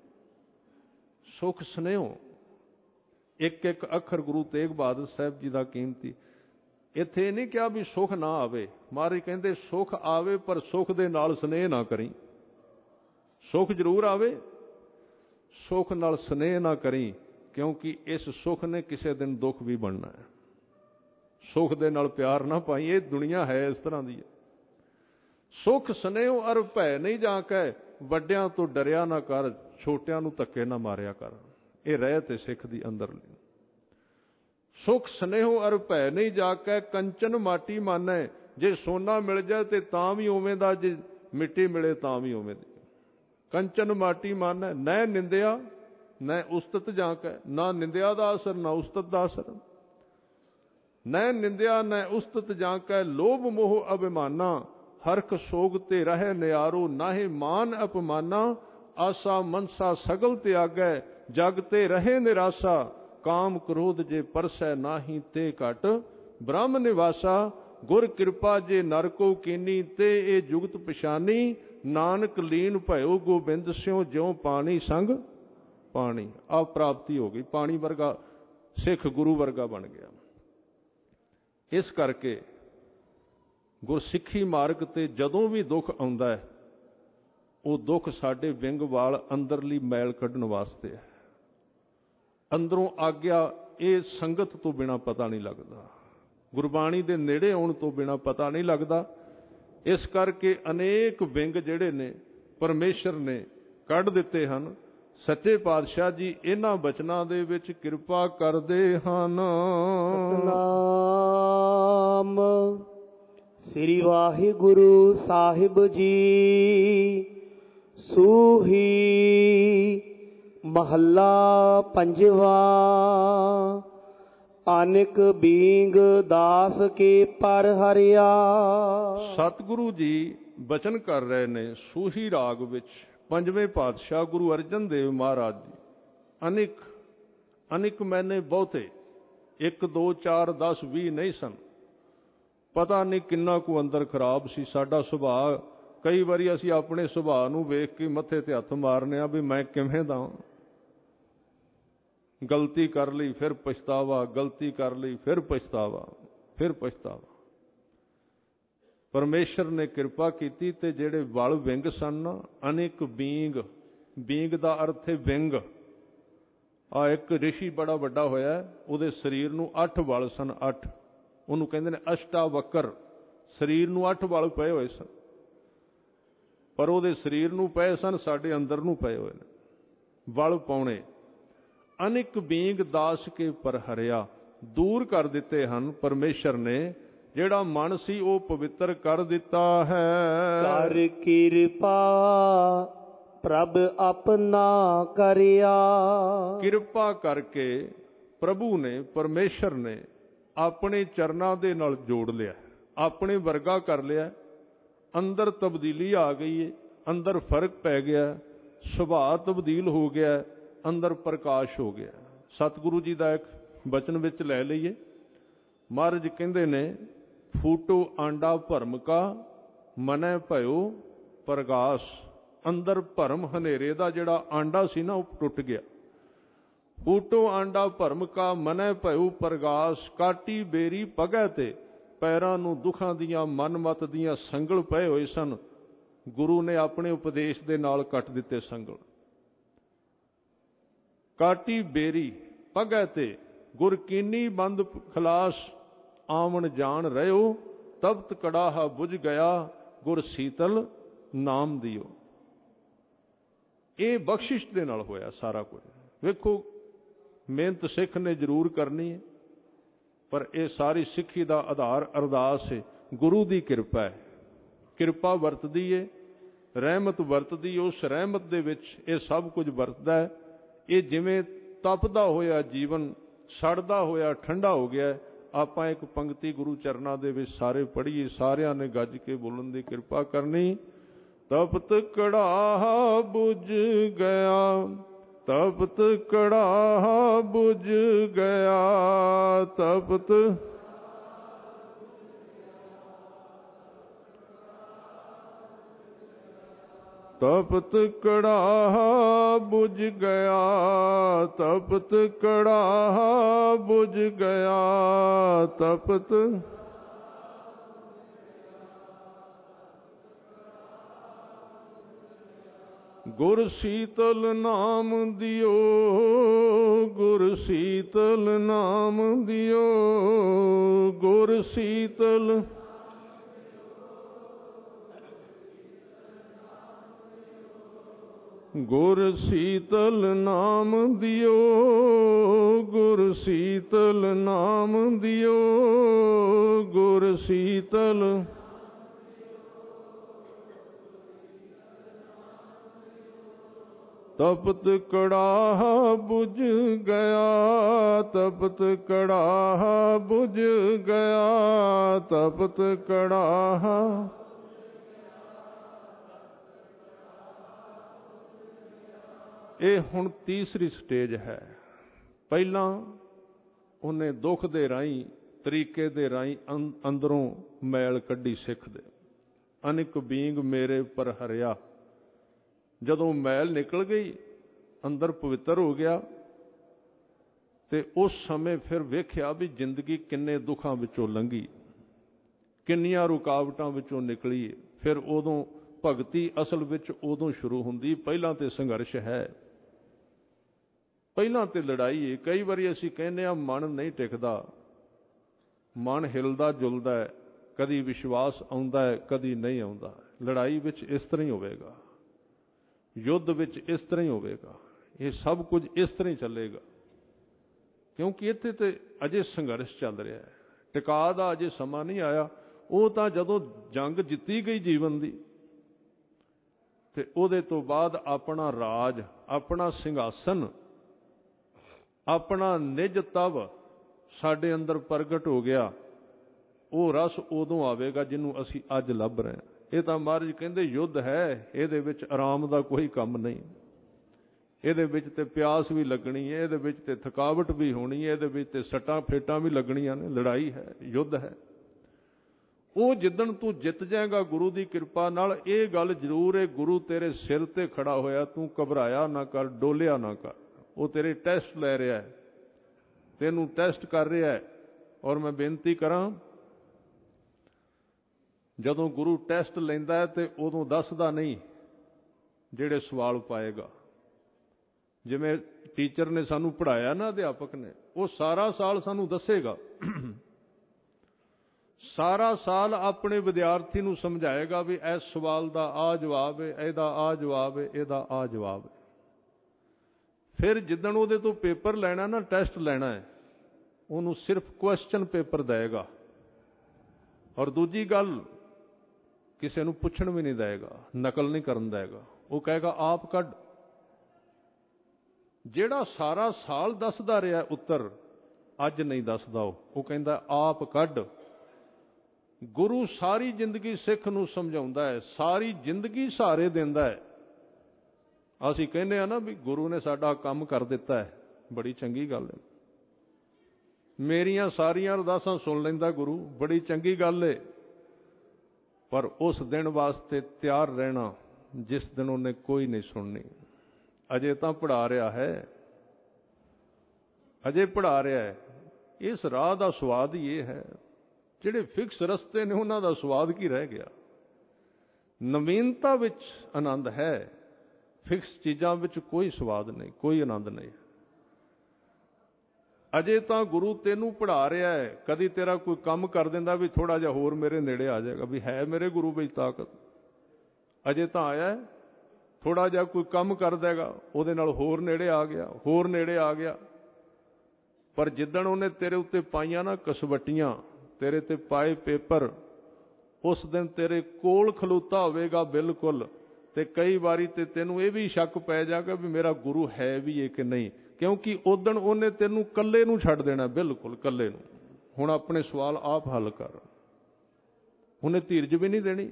ਸੁਖ ਸਨੇਹੋ, ਇੱਕ ਇੱਕ ਅੱਖਰ ਗੁਰੂ ਤੇਗ ਬਹਾਦਰ ਸਾਹਿਬ ਜੀ ਦਾ ਕੀਮਤੀ। ਇੱਥੇ ਨਹੀਂ ਕਿਹਾ ਵੀ ਸੁਖ ਨਾ ਆਵੇ। ਮਹਾਰਾਜ ਕਹਿੰਦੇ ਸੁਖ ਆਵੇ ਪਰ ਸੁਖ ਦੇ ਨਾਲ ਸਨੇਹ ਨਾ ਕਰੀ। ਸੁਖ ਜ਼ਰੂਰ ਆਵੇ, ਸੁਖ ਨਾਲ ਸਨੇਹ ਨਾ ਕਰੀ, ਕਿਉਂਕਿ ਇਸ ਸੁਖ ਨੇ ਕਿਸੇ ਦਿਨ ਦੁੱਖ ਵੀ ਬਣਨਾ ਹੈ। ਸੁਖ ਦੇ ਨਾਲ ਪਿਆਰ ਨਾ ਪਾਈ। ਇਹ ਦੁਨੀਆ ਹੈ ਇਸ ਤਰ੍ਹਾਂ ਦੀ ਹੈ। ਸੁਖ ਸਨੇਹ ਅਰ ਭੈ ਨਹੀਂ ਜਾਂਕੈ, ਵੱਡਿਆਂ ਤੋਂ ਡਰਿਆ ਨਾ ਕਰ, ਛੋਟਿਆਂ ਨੂੰ ਧੱਕੇ ਨਾ ਮਾਰਿਆ ਕਰ। ਇਹ ਰਹਿ ਤੇ ਸਿੱਖ ਦੀ ਅੰਦਰਲੀ। ਸੁਖ ਸਨੇਹੋ ਅਰ ਭੈ ਨਹੀਂ ਜਾਕੈ, ਕੰਚਨ ਮਾਟੀ ਮਾਨੈ। ਜੇ ਸੋਨਾ ਮਿਲ ਜਾਏ ਤੇ ਤਾਂ ਵੀ ਉਵੇਂ ਦਾ, ਜੇ ਮਿੱਟੀ ਮਿਲੇ ਤਾਂ ਵੀ ਉਵੇਂ ਦੀ। ਕੰਚਨ ਮਾਟੀ ਮਾਨੈ, ਨੈ ਨਿੰਦਿਆ ਨੈ ਉਸਤਤ ਜਾਕੈ। ਨਾ ਨਿੰਦਿਆ ਦਾ ਅਸਰ, ਨਾ ਉਸਤਤ ਦਾ ਅਸਰ। ਨੈ ਨਿੰਦਿਆ ਨੈ ਉਸਤਤ ਜਾਕੈ, ਲੋਭ ਮੋਹ ਅਭਿਮਾਨਾ। ਹਰਖ ਸੋਗ ਤੇ ਰਹਿ ਨਿਆਰੋ, ਨਾਹੇ ਮਾਨ ਅਪਮਾਨਾ। ਆਸਾ ਮਨਸਾ ਸਗਲ ਤਿਆਗੈ, ਜਗ ਤੇ ਰਹੇ ਨਿਰਾਸਾ। ਕਾਮ ਕ੍ਰੋਧ ਜੇ ਪਰਸੈ ਨਾਹੀ, ਤੇ ਘਟ ਬ੍ਰਹਮ ਨਿਵਾਸਾ। ਗੁਰ ਕਿਰਪਾ ਜੇ ਨਰ ਕੋ ਕੀਨੀ, ਤੇ ਇਹ ਜੁਗਤ ਪਛਾਨੀ। ਨਾਨਕ ਲੀਨ ਭਇਓ ਗੋਬਿੰਦ ਸਿਉ, ਜਿਉ ਪਾਣੀ ਸੰਗ ਪਾਣੀ। ਆ ਪ੍ਰਾਪਤੀ ਹੋ ਗਈ, ਪਾਣੀ ਵਰਗਾ ਸਿੱਖ ਗੁਰੂ ਵਰਗਾ ਬਣ ਗਿਆ। ਇਸ ਕਰਕੇ ਗੁਰਸਿੱਖੀ ਮਾਰਗ ਤੇ ਜਦੋਂ ਵੀ ਦੁੱਖ ਆਉਂਦਾ ਹੈ, ਉਹ ਦੁੱਖ ਸਾਡੇ ਵਿੰਗ ਵਾਲ ਅੰਦਰਲੀ ਮੈਲ ਕੱਢਣ ਵਾਸਤੇ ਹੈ। ਅੰਦਰੋਂ ਆਗਿਆ ਇਹ ਸੰਗਤ ਤੋਂ ਬਿਨਾ ਪਤਾ ਨਹੀਂ ਲੱਗਦਾ, ਗੁਰਬਾਣੀ ਦੇ ਨੇੜੇ ਆਉਣ ਤੋਂ ਬਿਨਾ ਪਤਾ ਨਹੀਂ ਲੱਗਦਾ। ਇਸ ਕਰਕੇ ਅਨੇਕ ਵਿੰਗ ਜਿਹੜੇ ਨੇ ਪਰਮੇਸ਼ਰ ਨੇ ਕੱਢ ਦਿੱਤੇ ਹਨ। ਸੱਚੇ ਪਾਤਸ਼ਾਹ ਜੀ ਇਹਨਾਂ ਬਚਨਾਂ ਦੇ ਵਿੱਚ ਕਿਰਪਾ ਕਰਦੇ ਹਨ। ਸਤਨਾਮ ਸ੍ਰੀ ਵਾਹਿਗੁਰੂ ਸਾਹਿਬ ਜੀ। ਸੂਹੀ ਮਹੱਲਾ ਪੰਜਵਾ। ਅਨਿਕ ਬੀਂਗ ਦਾਸ ਕੇ ਪਰ ਹਰਿਆ। ਸਤਿਗੁਰੂ ਜੀ ਬਚਨ ਕਰ ਰਹੇ ਨੇ ਸੂਹੀ ਰਾਗ ਵਿੱਚ। ਪੰਜਵੇਂ ਪਾਤਸ਼ਾਹ ਗੁਰੂ ਅਰਜਨ ਦੇਵ ਮਹਾਰਾਜ ਜੀ। ਅਨਿਕ ਮੈਨੇ ਬਹੁਤੇ, 1 2 4 10 20 ਨਹੀਂ ਸਨ। ਪਤਾ ਨਹੀਂ ਕਿੰਨਾ ਕੁ ਅੰਦਰ ਖਰਾਬ ਸੀ ਸਾਡਾ ਸੁਭਾਅ। ਕਈ ਵਾਰੀ ਅਸੀਂ ਆਪਣੇ ਸੁਭਾਅ ਨੂੰ ਵੇਖ ਕੇ ਮੱਥੇ ਤੇ ਹੱਥ ਮਾਰਨੇ ਆ ਵੀ ਮੈਂ ਕਿਵੇਂ ਦਾ। ਗਲਤੀ ਕਰ ਲਈ ਫਿਰ ਪਛਤਾਵਾ, ਗਲਤੀ ਕਰ ਲਈ ਫਿਰ ਪਛਤਾਵਾ, ਫਿਰ ਪਛਤਾਵਾ। ਪਰਮੇਸ਼ਰ ਨੇ ਕਿਰਪਾ ਕੀਤੀ ਤੇ ਜਿਹੜੇ ਵਲ ਵਿੰਗ ਸਨ ਨਾ, ਅਨੇਕ ਬੀਂਗ ਦਾ ਅਰਥ ਹੈ ਵਿੰਗ। ਇੱਕ ਰਿਸ਼ੀ ਬੜਾ ਵੱਡਾ ਹੋਇਆ, ਉਹਦੇ ਸਰੀਰ ਨੂੰ 8 ਵਲ ਸਨ, 8। ਉਹਨੂੰ ਕਹਿੰਦੇ ਨੇ ਅਸ਼ਟਾਵਕਰ। ਸਰੀਰ ਨੂੰ 8 ਵਲ ਪਏ ਹੋਏ ਸਨ, ਪਰ ਉਹਦੇ ਸਰੀਰ ਨੂੰ ਪਏ ਸਨ, ਸਾਡੇ ਅੰਦਰ ਨੂੰ ਪਏ ਹੋਏ ਨੇ ਵਲ ਪਾਉਣੇ। ਅਨੇਕ ਬੀਂਗ ਦਾਸ ਕੇ ਪਰ ਹਰਿਆ, ਦੂਰ ਕਰ ਦਿੱਤੇ ਹਨ ਪਰਮੇਸ਼ਰ ਨੇ। ਜਿਹੜਾ ਮਨ ਸੀ ਉਹ ਪਵਿੱਤਰ ਕਰ ਦਿੱਤਾ ਹੈ। ਕਰ ਕਿਰਪਾ ਪ੍ਰਭ ਆਪਣਾ ਕਰਿਆ। ਕਿਰਪਾ ਕਰਕੇ ਪ੍ਰਭੂ ਨੇ, ਪਰਮੇਸ਼ਰ ਨੇ ਆਪਣੇ ਚਰਨਾਂ ਦੇ ਨਾਲ ਜੋੜ ਲਿਆ, ਆਪਣੇ ਵਰਗਾ ਕਰ ਲਿਆ। ਅੰਦਰ ਤਬਦੀਲੀ ਆ ਗਈ ਹੈ, ਅੰਦਰ ਫਰਕ ਪੈ ਗਿਆ, ਸੁਭਾਅ ਤਬਦੀਲ ਹੋ ਗਿਆ, ਅੰਦਰ ਪ੍ਰਕਾਸ਼ ਹੋ ਗਿਆ। ਸਤਿਗੁਰੂ ਜੀ ਦਾ ਇੱਕ ਬਚਨ ਵਿੱਚ ਲੈ ਲਈਏ। ਮਹਾਰਾਜ ਕਹਿੰਦੇ ਨੇ, ਫੂਟੋ ਆਂਡਾ ਭਰਮ ਕਾ ਮਨੈ ਭਇਓ ਪ੍ਰਗਾਸ। ਅੰਦਰ ਭਰਮ ਹਨੇਰੇ ਦਾ ਜਿਹੜਾ ਆਂਡਾ ਸੀ ਨਾ, ਉਹ ਟੁੱਟ ਗਿਆ। ਫੂਟੋ ਆਂਡਾ ਭਰਮ ਕਾ ਮਨੈ ਭਇਓ ਪ੍ਰਗਾਸ। ਕਾਟੀ ਬੇਰੀ ਪਗੈ ਤੇ, ਪੈਰਾਂ ਨੂੰ ਦੁੱਖਾਂ ਦੀਆਂ ਮਨਮਤ ਦੀਆਂ ਸੰਗਲ ਪਏ ਹੋਏ ਸਨ। ਗੁਰੂ ਨੇ ਆਪਣੇ ਉਪਦੇਸ਼ ਦੇ ਨਾਲ ਕੱਟ ਦਿੱਤੇ ਸੰਗਲ। ਕਾਟੀ ਬੇਰੀ ਪਗੈ ਤੇ, ਗੁਰ ਕੀਨੀ ਬੰਦ ਖਲਾਸ। ਆਵਣ ਜਾਣ ਰਹਿਓ ਤਪਤ ਕੜਾਹਾ ਬੁਝ ਗਿਆ, ਗੁਰ ਸੀਤਲ ਨਾਮ ਦਿਓ। ਇਹ ਬਖਸ਼ਿਸ਼ ਦੇ ਨਾਲ ਹੋਇਆ ਸਾਰਾ ਕੁਝ। ਵੇਖੋ, ਮਿਹਨਤ ਸਿੱਖ ਨੇ ਜ਼ਰੂਰ ਕਰਨੀ ਹੈ, ਪਰ ਇਹ ਸਾਰੀ ਸਿੱਖੀ ਦਾ ਆਧਾਰ ਅਰਦਾਸ ਹੈ, ਗੁਰੂ ਦੀ ਕਿਰਪਾ ਹੈ। ਕਿਰਪਾ ਵਰਤਦੀ ਹੈ, ਰਹਿਮਤ ਵਰਤਦੀ, ਉਸ ਰਹਿਮਤ ਦੇ ਵਿੱਚ ਇਹ ਸਭ ਕੁਝ ਵਰਤਦਾ ਹੈ। ਇਹ ਜਿਵੇਂ ਤਪਦਾ ਹੋਇਆ ਜੀਵਨ ਸੜਦਾ ਹੋਇਆ ਠੰਡਾ ਹੋ ਗਿਆ। ਆਪਾਂ ਇੱਕ ਪੰਕਤੀ ਗੁਰੂ ਚਰਨਾਂ ਦੇ ਵਿੱਚ ਸਾਰੇ ਪੜ੍ਹੀਏ, ਸਾਰਿਆਂ ਨੇ ਗੱਜ ਕੇ ਬੋਲਣ ਦੀ ਕਿਰਪਾ ਕਰਨੀ। ਤਪਤ ਕੜਾਹਾ ਬੁਝ ਗਿਆ, ਤਪਤ ਕੜਾਹਾ ਬੁਝ ਗਿਆ, ਤਪਤ ਤਪਤ ਕੜਾਹਾ ਬੁਝ ਗਿਆ, ਤਪਤ ਕੜਾਹਾ ਬੁਝ ਗਿਆ, ਤਪਤ ਗੁਰ ਸੀਤਲ ਨਾਮ ਦਿਓ, ਗੁਰ ਸੀਤਲ ਨਾਮ ਦਿਓ, ਗੁਰ ਸੀਤਲ ਗੁਰ ਸੀਤਲ ਨਾਮ ਦਿਓ, ਗੁਰ ਸੀਤਲ ਨਾਮ ਦਿਓ, ਗੁਰ ਸੀਤਲ ਤਪਤ ਕੜਾਹਾ ਬੁਝ ਗਿਆ, ਤਪਤ ਕੜਾਹਾ ਬੁਝ ਗਿਆ, ਤਪਤ ਕੜਾਹਾ। ਇਹ ਹੁਣ ਤੀਸਰੀ ਸਟੇਜ ਹੈ। ਪਹਿਲਾਂ ਉਹਨੇ ਦੁੱਖ ਦੇ ਰਾਹੀਂ, ਤਰੀਕੇ ਦੇ ਰਾਹੀਂ ਅੰਦਰੋਂ ਮੈਲ ਕੱਢੀ ਸਿੱਖ ਦੇ। ਅਨੇਕ ਬੀਂਗ ਮੇਰੇ ਪਰ ਹਰਿਆ। ਜਦੋਂ ਮੈਲ ਨਿਕਲ ਗਈ, ਅੰਦਰ ਪਵਿੱਤਰ ਹੋ ਗਿਆ, ਤੇ ਉਸ ਸਮੇਂ ਫਿਰ ਵੇਖਿਆ ਵੀ ਜ਼ਿੰਦਗੀ ਕਿੰਨੇ ਦੁੱਖਾਂ ਵਿੱਚੋਂ ਲੰਘੀ, ਕਿੰਨੀਆਂ ਰੁਕਾਵਟਾਂ ਵਿੱਚੋਂ ਨਿਕਲੀ। ਫਿਰ ਉਦੋਂ ਭਗਤੀ ਅਸਲ ਵਿੱਚ ਉਦੋਂ ਸ਼ੁਰੂ ਹੁੰਦੀ। ਪਹਿਲਾਂ ਤੇ ਸੰਘਰਸ਼ ਹੈ, ਪਹਿਲਾਂ ਤੇ ਲੜਾਈ ਹੈ। ਕਈ ਵਾਰੀ ਅਸੀਂ ਕਹਿੰਦੇ ਹਾਂ ਮਨ ਨਹੀਂ ਟਿਕਦਾ, ਮਨ ਹਿਲਦਾ ਜੁਲਦਾ ਹੈ, ਕਦੀ ਵਿਸ਼ਵਾਸ ਆਉਂਦਾ ਹੈ, ਕਦੀ ਨਹੀਂ ਆਉਂਦਾ। ਲੜਾਈ ਵਿੱਚ ਇਸ ਤਰ੍ਹਾਂ ਹੀ ਹੋਵੇਗਾ, ਯੁੱਧ ਵਿੱਚ ਇਸ ਤਰ੍ਹਾਂ ਹੀ ਹੋਵੇਗਾ, ਇਹ ਸਭ ਕੁਝ ਇਸ ਤਰ੍ਹਾਂ ਹੀ ਚੱਲੇਗਾ, ਕਿਉਂਕਿ ਇੱਥੇ ਤੇ ਅਜੇ ਸੰਘਰਸ਼ ਚੱਲ ਰਿਹਾ ਹੈ। ਟਿਕਾ ਦਾ ਅਜੇ ਸਮਾਂ ਨਹੀਂ ਆਇਆ। ਉਹ ਤਾਂ ਜਦੋਂ ਜੰਗ ਜਿੱਤੀ ਗਈ ਜੀਵਨ ਦੀ, ਤੇ ਉਹਦੇ ਤੋਂ ਬਾਅਦ ਆਪਣਾ ਰਾਜ, ਆਪਣਾ ਸਿੰਘਾਸਨ, ਆਪਣਾ ਨਿਜ ਤਵ ਸਾਡੇ ਅੰਦਰ ਪ੍ਰਗਟ ਹੋ ਗਿਆ। ਉਹ ਰਸ ਉਦੋਂ ਆਵੇਗਾ ਜਿਹਨੂੰ ਅਸੀਂ ਅੱਜ ਲੱਭ ਰਹੇ ਹਾਂ। ਇਹ ਤਾਂ ਮਹਾਰਾਜ ਕਹਿੰਦੇ ਯੁੱਧ ਹੈ, ਇਹਦੇ ਵਿੱਚ ਆਰਾਮ ਦਾ ਕੋਈ ਕੰਮ ਨਹੀਂ। ਇਹਦੇ ਵਿੱਚ ਤੇ ਪਿਆਸ ਵੀ ਲੱਗਣੀ ਹੈ, ਇਹਦੇ ਵਿੱਚ ਤੇ ਥਕਾਵਟ ਵੀ ਹੋਣੀ ਹੈ, ਇਹਦੇ ਵਿੱਚ ਤੇ ਸੱਟਾਂ ਫੇਟਾਂ ਵੀ ਲੱਗਣੀਆਂ ਨੇ। ਲੜਾਈ ਹੈ, ਯੁੱਧ ਹੈ। ਉਹ ਜਿੱਦਣ ਤੂੰ ਜਿੱਤ ਜਾਏਗਾ ਗੁਰੂ ਦੀ ਕਿਰਪਾ ਨਾਲ, ਇਹ ਗੱਲ ਜ਼ਰੂਰ ਹੈ, ਗੁਰੂ ਤੇਰੇ ਸਿਰ ਤੇ ਖੜਾ ਹੋਇਆ, ਤੂੰ ਘਬਰਾਇਆ ਨਾ ਕਰ, ਡੋਲਿਆ ਨਾ ਕਰ। ਉਹ ਤੇਰੇ ਟੈਸਟ ਲੈ ਰਿਹਾ ਹੈ, ਤੈਨੂੰ ਟੈਸਟ ਕਰ ਰਿਹਾ ਹੈ। ਔਰ ਮੈਂ ਬੇਨਤੀ ਕਰਾਂ, ਜਦੋਂ ਗੁਰੂ ਟੈਸਟ ਲੈਂਦਾ ਤੇ ਉਦੋਂ ਦੱਸਦਾ ਨਹੀਂ ਜਿਹੜੇ ਸਵਾਲ ਪਾਏਗਾ। ਜਿਵੇਂ ਟੀਚਰ ਨੇ ਸਾਨੂੰ ਪੜ੍ਹਾਇਆ ਨਾ, ਅਧਿਆਪਕ ਨੇ, ਉਹ ਸਾਰਾ ਸਾਲ ਸਾਨੂੰ ਦੱਸੇਗਾ, ਸਾਰਾ ਸਾਲ ਆਪਣੇ ਵਿਦਿਆਰਥੀ ਨੂੰ ਸਮਝਾਏਗਾ ਵੀ ਇਸ ਸਵਾਲ ਦਾ ਆ ਜਵਾਬ ਹੈ, ਇਹਦਾ ਆ ਜਵਾਬ ਹੈ, ਇਹਦਾ ਆ ਜਵਾਬ ਹੈ। ਫਿਰ ਜਿੱਦਣ ਉਹਦੇ ਤੋਂ ਪੇਪਰ ਲੈਣਾ ਨਾ, ਟੈਸਟ ਲੈਣਾ ਹੈ, ਉਹਨੂੰ ਸਿਰਫ ਕੁਐਸਚਨ ਪੇਪਰ ਦੇਗਾ। ਔਰ ਦੂਜੀ ਗੱਲ, ਕਿਸੇ ਨੂੰ ਪੁੱਛਣ ਵੀ ਨਹੀਂ ਦੇਗਾ, ਨਕਲ ਨਹੀਂ ਕਰਨ ਦੇਗਾ। ਉਹ ਕਹੇਗਾ ਆਪ ਕੱਢ। ਜਿਹੜਾ ਸਾਰਾ ਸਾਲ ਦੱਸਦਾ ਰਿਹਾ ਉੱਤਰ, ਅੱਜ ਨਹੀਂ ਦੱਸਦਾ, ਉਹ ਕਹਿੰਦਾ ਆਪ ਕੱਢ। ਗੁਰੂ ਸਾਰੀ ਜ਼ਿੰਦਗੀ ਸਿੱਖ ਨੂੰ ਸਮਝਾਉਂਦਾ ਹੈ, ਸਾਰੀ ਜ਼ਿੰਦਗੀ ਸਹਾਰੇ ਦਿੰਦਾ ਹੈ। ਅਸੀਂ ਕਹਿੰਦੇ ਆ ਨਾ ਵੀ ਗੁਰੂ ਨੇ ਸਾਡਾ ਕੰਮ ਕਰ ਦਿੱਤਾ ਹੈ, ਬੜੀ ਚੰਗੀ ਗੱਲ ਹੈ। ਮੇਰੀਆਂ ਸਾਰੀਆਂ ਅਰਦਾਸਾਂ ਸੁਣ ਲੈਂਦਾ ਗੁਰੂ, ਬੜੀ ਚੰਗੀ ਗੱਲ ਹੈ। ਪਰ ਉਸ ਦਿਨ ਵਾਸਤੇ ਤਿਆਰ ਰਹਿਣਾ ਜਿਸ ਦਿਨ ਉਹਨੇ ਕੋਈ ਨਹੀਂ ਸੁਣਨੀ। ਅਜੇ ਤਾਂ ਪੜ੍ਹਾ ਰਿਹਾ ਹੈ, ਅਜੇ ਪੜ੍ਹਾ ਰਿਹਾ ਹੈ। ਇਸ ਰਾਹ ਦਾ ਸਵਾਦ ਹੀ ਇਹ ਹੈ। ਜਿਹੜੇ ਫਿਕਸ ਰਸਤੇ ਨੇ ਉਹਨਾਂ ਦਾ ਸਵਾਦ ਕੀ ਰਹਿ ਗਿਆ। ਨਵੀਨਤਾ ਵਿੱਚ ਆਨੰਦ ਹੈ, ਫਿਕਸ ਚੀਜ਼ਾਂ ਵਿੱਚ ਕੋਈ ਸਵਾਦ ਨਹੀਂ, ਕੋਈ ਆਨੰਦ ਨਹੀਂ। ਅਜੇ ਤਾਂ ਗੁਰੂ ਤੈਨੂੰ ਪੜ੍ਹਾ ਰਿਹਾ ਹੈ, ਕਦੀ ਤੇਰਾ ਕੋਈ ਕੰਮ ਕਰ ਦਿੰਦਾ ਵੀ ਥੋੜਾ ਜਿਹਾ ਹੋਰ ਮੇਰੇ ਨੇੜੇ ਆ ਜਾਏਗਾ, ਵੀ ਹੈ ਮੇਰੇ ਗੁਰੂ ਵਿੱਚ ਤਾਕਤ। ਅਜੇ ਤਾਂ ਆਇਆ, ਥੋੜਾ ਜਿਹਾ ਕੋਈ ਕੰਮ ਕਰ ਦੇਗਾ, ਉਹਦੇ ਨਾਲ ਹੋਰ ਨੇੜੇ ਆ ਗਿਆ, ਹੋਰ ਨੇੜੇ ਆ ਗਿਆ। ਪਰ ਜਿੱਦਣ ਉਹਨੇ ਤੇਰੇ ਉੱਤੇ ਪਾਈਆਂ ਨਾ ਕਸਵੱਟੀਆਂ, ਤੇਰੇ ਤੇ ਪਾਏ ਪੇਪਰ, ਉਸ ਦਿਨ ਤੇਰੇ ਕੋਲ ਖਲੋਤਾ ਹੋਵੇਗਾ ਬਿਲਕੁਲ। ਤੇ ਕਈ ਵਾਰੀ ਤੇ ਤੈਨੂੰ ਇਹ ਵੀ ਸ਼ੱਕ ਪੈ ਜਾਏਗਾ ਵੀ ਮੇਰਾ ਗੁਰੂ ਹੈ ਵੀ ਇਹ ਕਿ ਨਹੀਂ, ਕਿਉਂਕਿ ਉਦਣ ਉਹਨੇ ਤੈਨੂੰ ਇਕੱਲੇ ਨੂੰ ਛੱਡ ਦੇਣਾ, ਬਿਲਕੁਲ ਇਕੱਲੇ ਨੂੰ। ਹੁਣ ਆਪਣੇ ਸਵਾਲ ਆਪ ਹੱਲ ਕਰ। ਉਹਨੇ ਧੀਰਜ ਵੀ ਨਹੀਂ ਦੇਣੀ।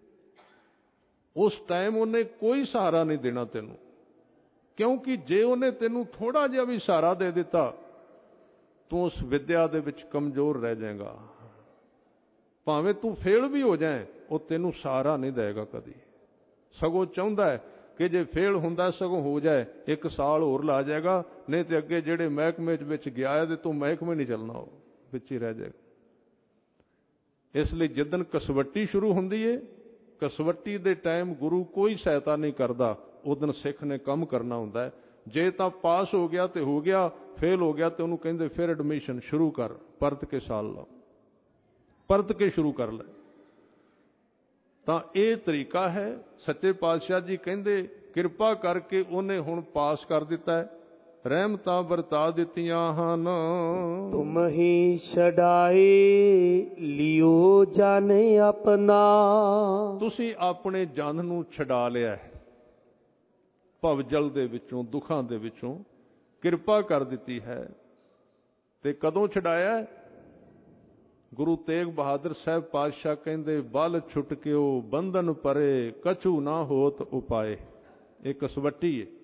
ਉਸ ਟਾਈਮ ਉਹਨੇ ਕੋਈ ਸਹਾਰਾ ਨਹੀਂ ਦੇਣਾ ਤੈਨੂੰ, ਕਿਉਂਕਿ ਜੇ ਉਹਨੇ ਤੈਨੂੰ ਥੋੜਾ ਜਿਹਾ ਵੀ ਸਹਾਰਾ ਦੇ ਦਿੱਤਾ, ਤੂੰ ਉਸ ਵਿਦਿਆ ਦੇ ਵਿੱਚ ਕਮਜ਼ੋਰ ਰਹਿ ਜਾਏਗਾ। ਭਾਵੇਂ ਤੂੰ ਫੇਲ ਵੀ ਹੋ ਜਾਏ, ਉਹ ਤੈਨੂੰ ਸਹਾਰਾ ਨਹੀਂ ਦੇਗਾ ਕਦੀ। ਸਗੋਂ ਚਾਹੁੰਦਾ ਹੈ ਕਿ ਜੇ ਫੇਲ ਹੁੰਦਾ ਸਗੋਂ ਹੋ ਜਾਏ, 1 ਸਾਲ ਹੋਰ ਲਾ ਜਾਏਗਾ, ਨਹੀਂ ਤੇ ਅੱਗੇ ਜਿਹੜੇ ਮਹਿਕਮੇ ਵਿੱਚ ਗਿਆ ਹੈ ਤੇ ਤੂੰ ਮਹਿਕਮੇ ਨਹੀਂ ਚੱਲਣਾ, ਉਹ ਵਿੱਚ ਹੀ ਰਹਿ ਜਾਏਗਾ। ਇਸ ਲਈ ਜਿੱਦਣ ਕਸਵੱਟੀ ਸ਼ੁਰੂ ਹੁੰਦੀ ਏ, ਕਸਵੱਟੀ ਦੇ ਟਾਈਮ ਗੁਰੂ ਕੋਈ ਸਹਾਇਤਾ ਨਹੀਂ ਕਰਦਾ, ਉਦਣ ਸਿੱਖ ਨੇ ਕੰਮ ਕਰਨਾ ਹੁੰਦਾ ਹੈ। ਜੇ ਤਾਂ ਪਾਸ ਹੋ ਗਿਆ ਤੇ ਹੋ ਗਿਆ, ਫੇਲ ਹੋ ਗਿਆ ਤੇ ਉਹਨੂੰ ਕਹਿੰਦੇ ਫਿਰ ਐਡਮਿਸ਼ਨ ਸ਼ੁਰੂ ਕਰ, ਪਰਤ ਕੇ ਸਾਲ ਲਾ, ਪਰਤ ਕੇ ਸ਼ੁਰੂ ਕਰ ਲੈ। ਤਾਂ ਇਹ ਤਰੀਕਾ ਹੈ। ਸੱਚੇ ਪਾਤਸ਼ਾਹ ਜੀ ਕਹਿੰਦੇ ਕਿਰਪਾ ਕਰਕੇ ਉਹਨੇ ਹੁਣ ਪਾਸ ਕਰ ਦਿੱਤਾ ਹੈ, ਰਹਿਮਤਾਂ ਵਰਤਾ ਦਿੱਤੀਆਂ ਹਨ। ਤੁਮ ਹੀ ਛਡਾਏ ਲਿਓ ਜਨ ਆਪਣਾ। ਤੁਸੀਂ ਆਪਣੇ ਜਨ ਨੂੰ ਛਡਾ ਲਿਆ ਹੈ, ਭਵਜਲ ਦੇ ਵਿੱਚੋਂ, ਦੁੱਖਾਂ ਦੇ ਵਿੱਚੋਂ ਕਿਰਪਾ ਕਰ ਦਿੱਤੀ ਹੈ। ਤੇ ਕਦੋਂ ਛਡਾਇਆ? ਗੁਰੂ ਤੇਗ ਬਹਾਦਰ ਸਾਹਿਬ ਪਾਤਸ਼ਾਹ ਕਹਿੰਦੇ ਬਲ ਛੁਟਕਿਓ ਬੰਧਨ ਪਰੇ, ਕਛੂ ਨਾ ਹੋਤ ਉਪਾਏ। ਇਹ ਕਸਵੱਟੀ ਹੈ।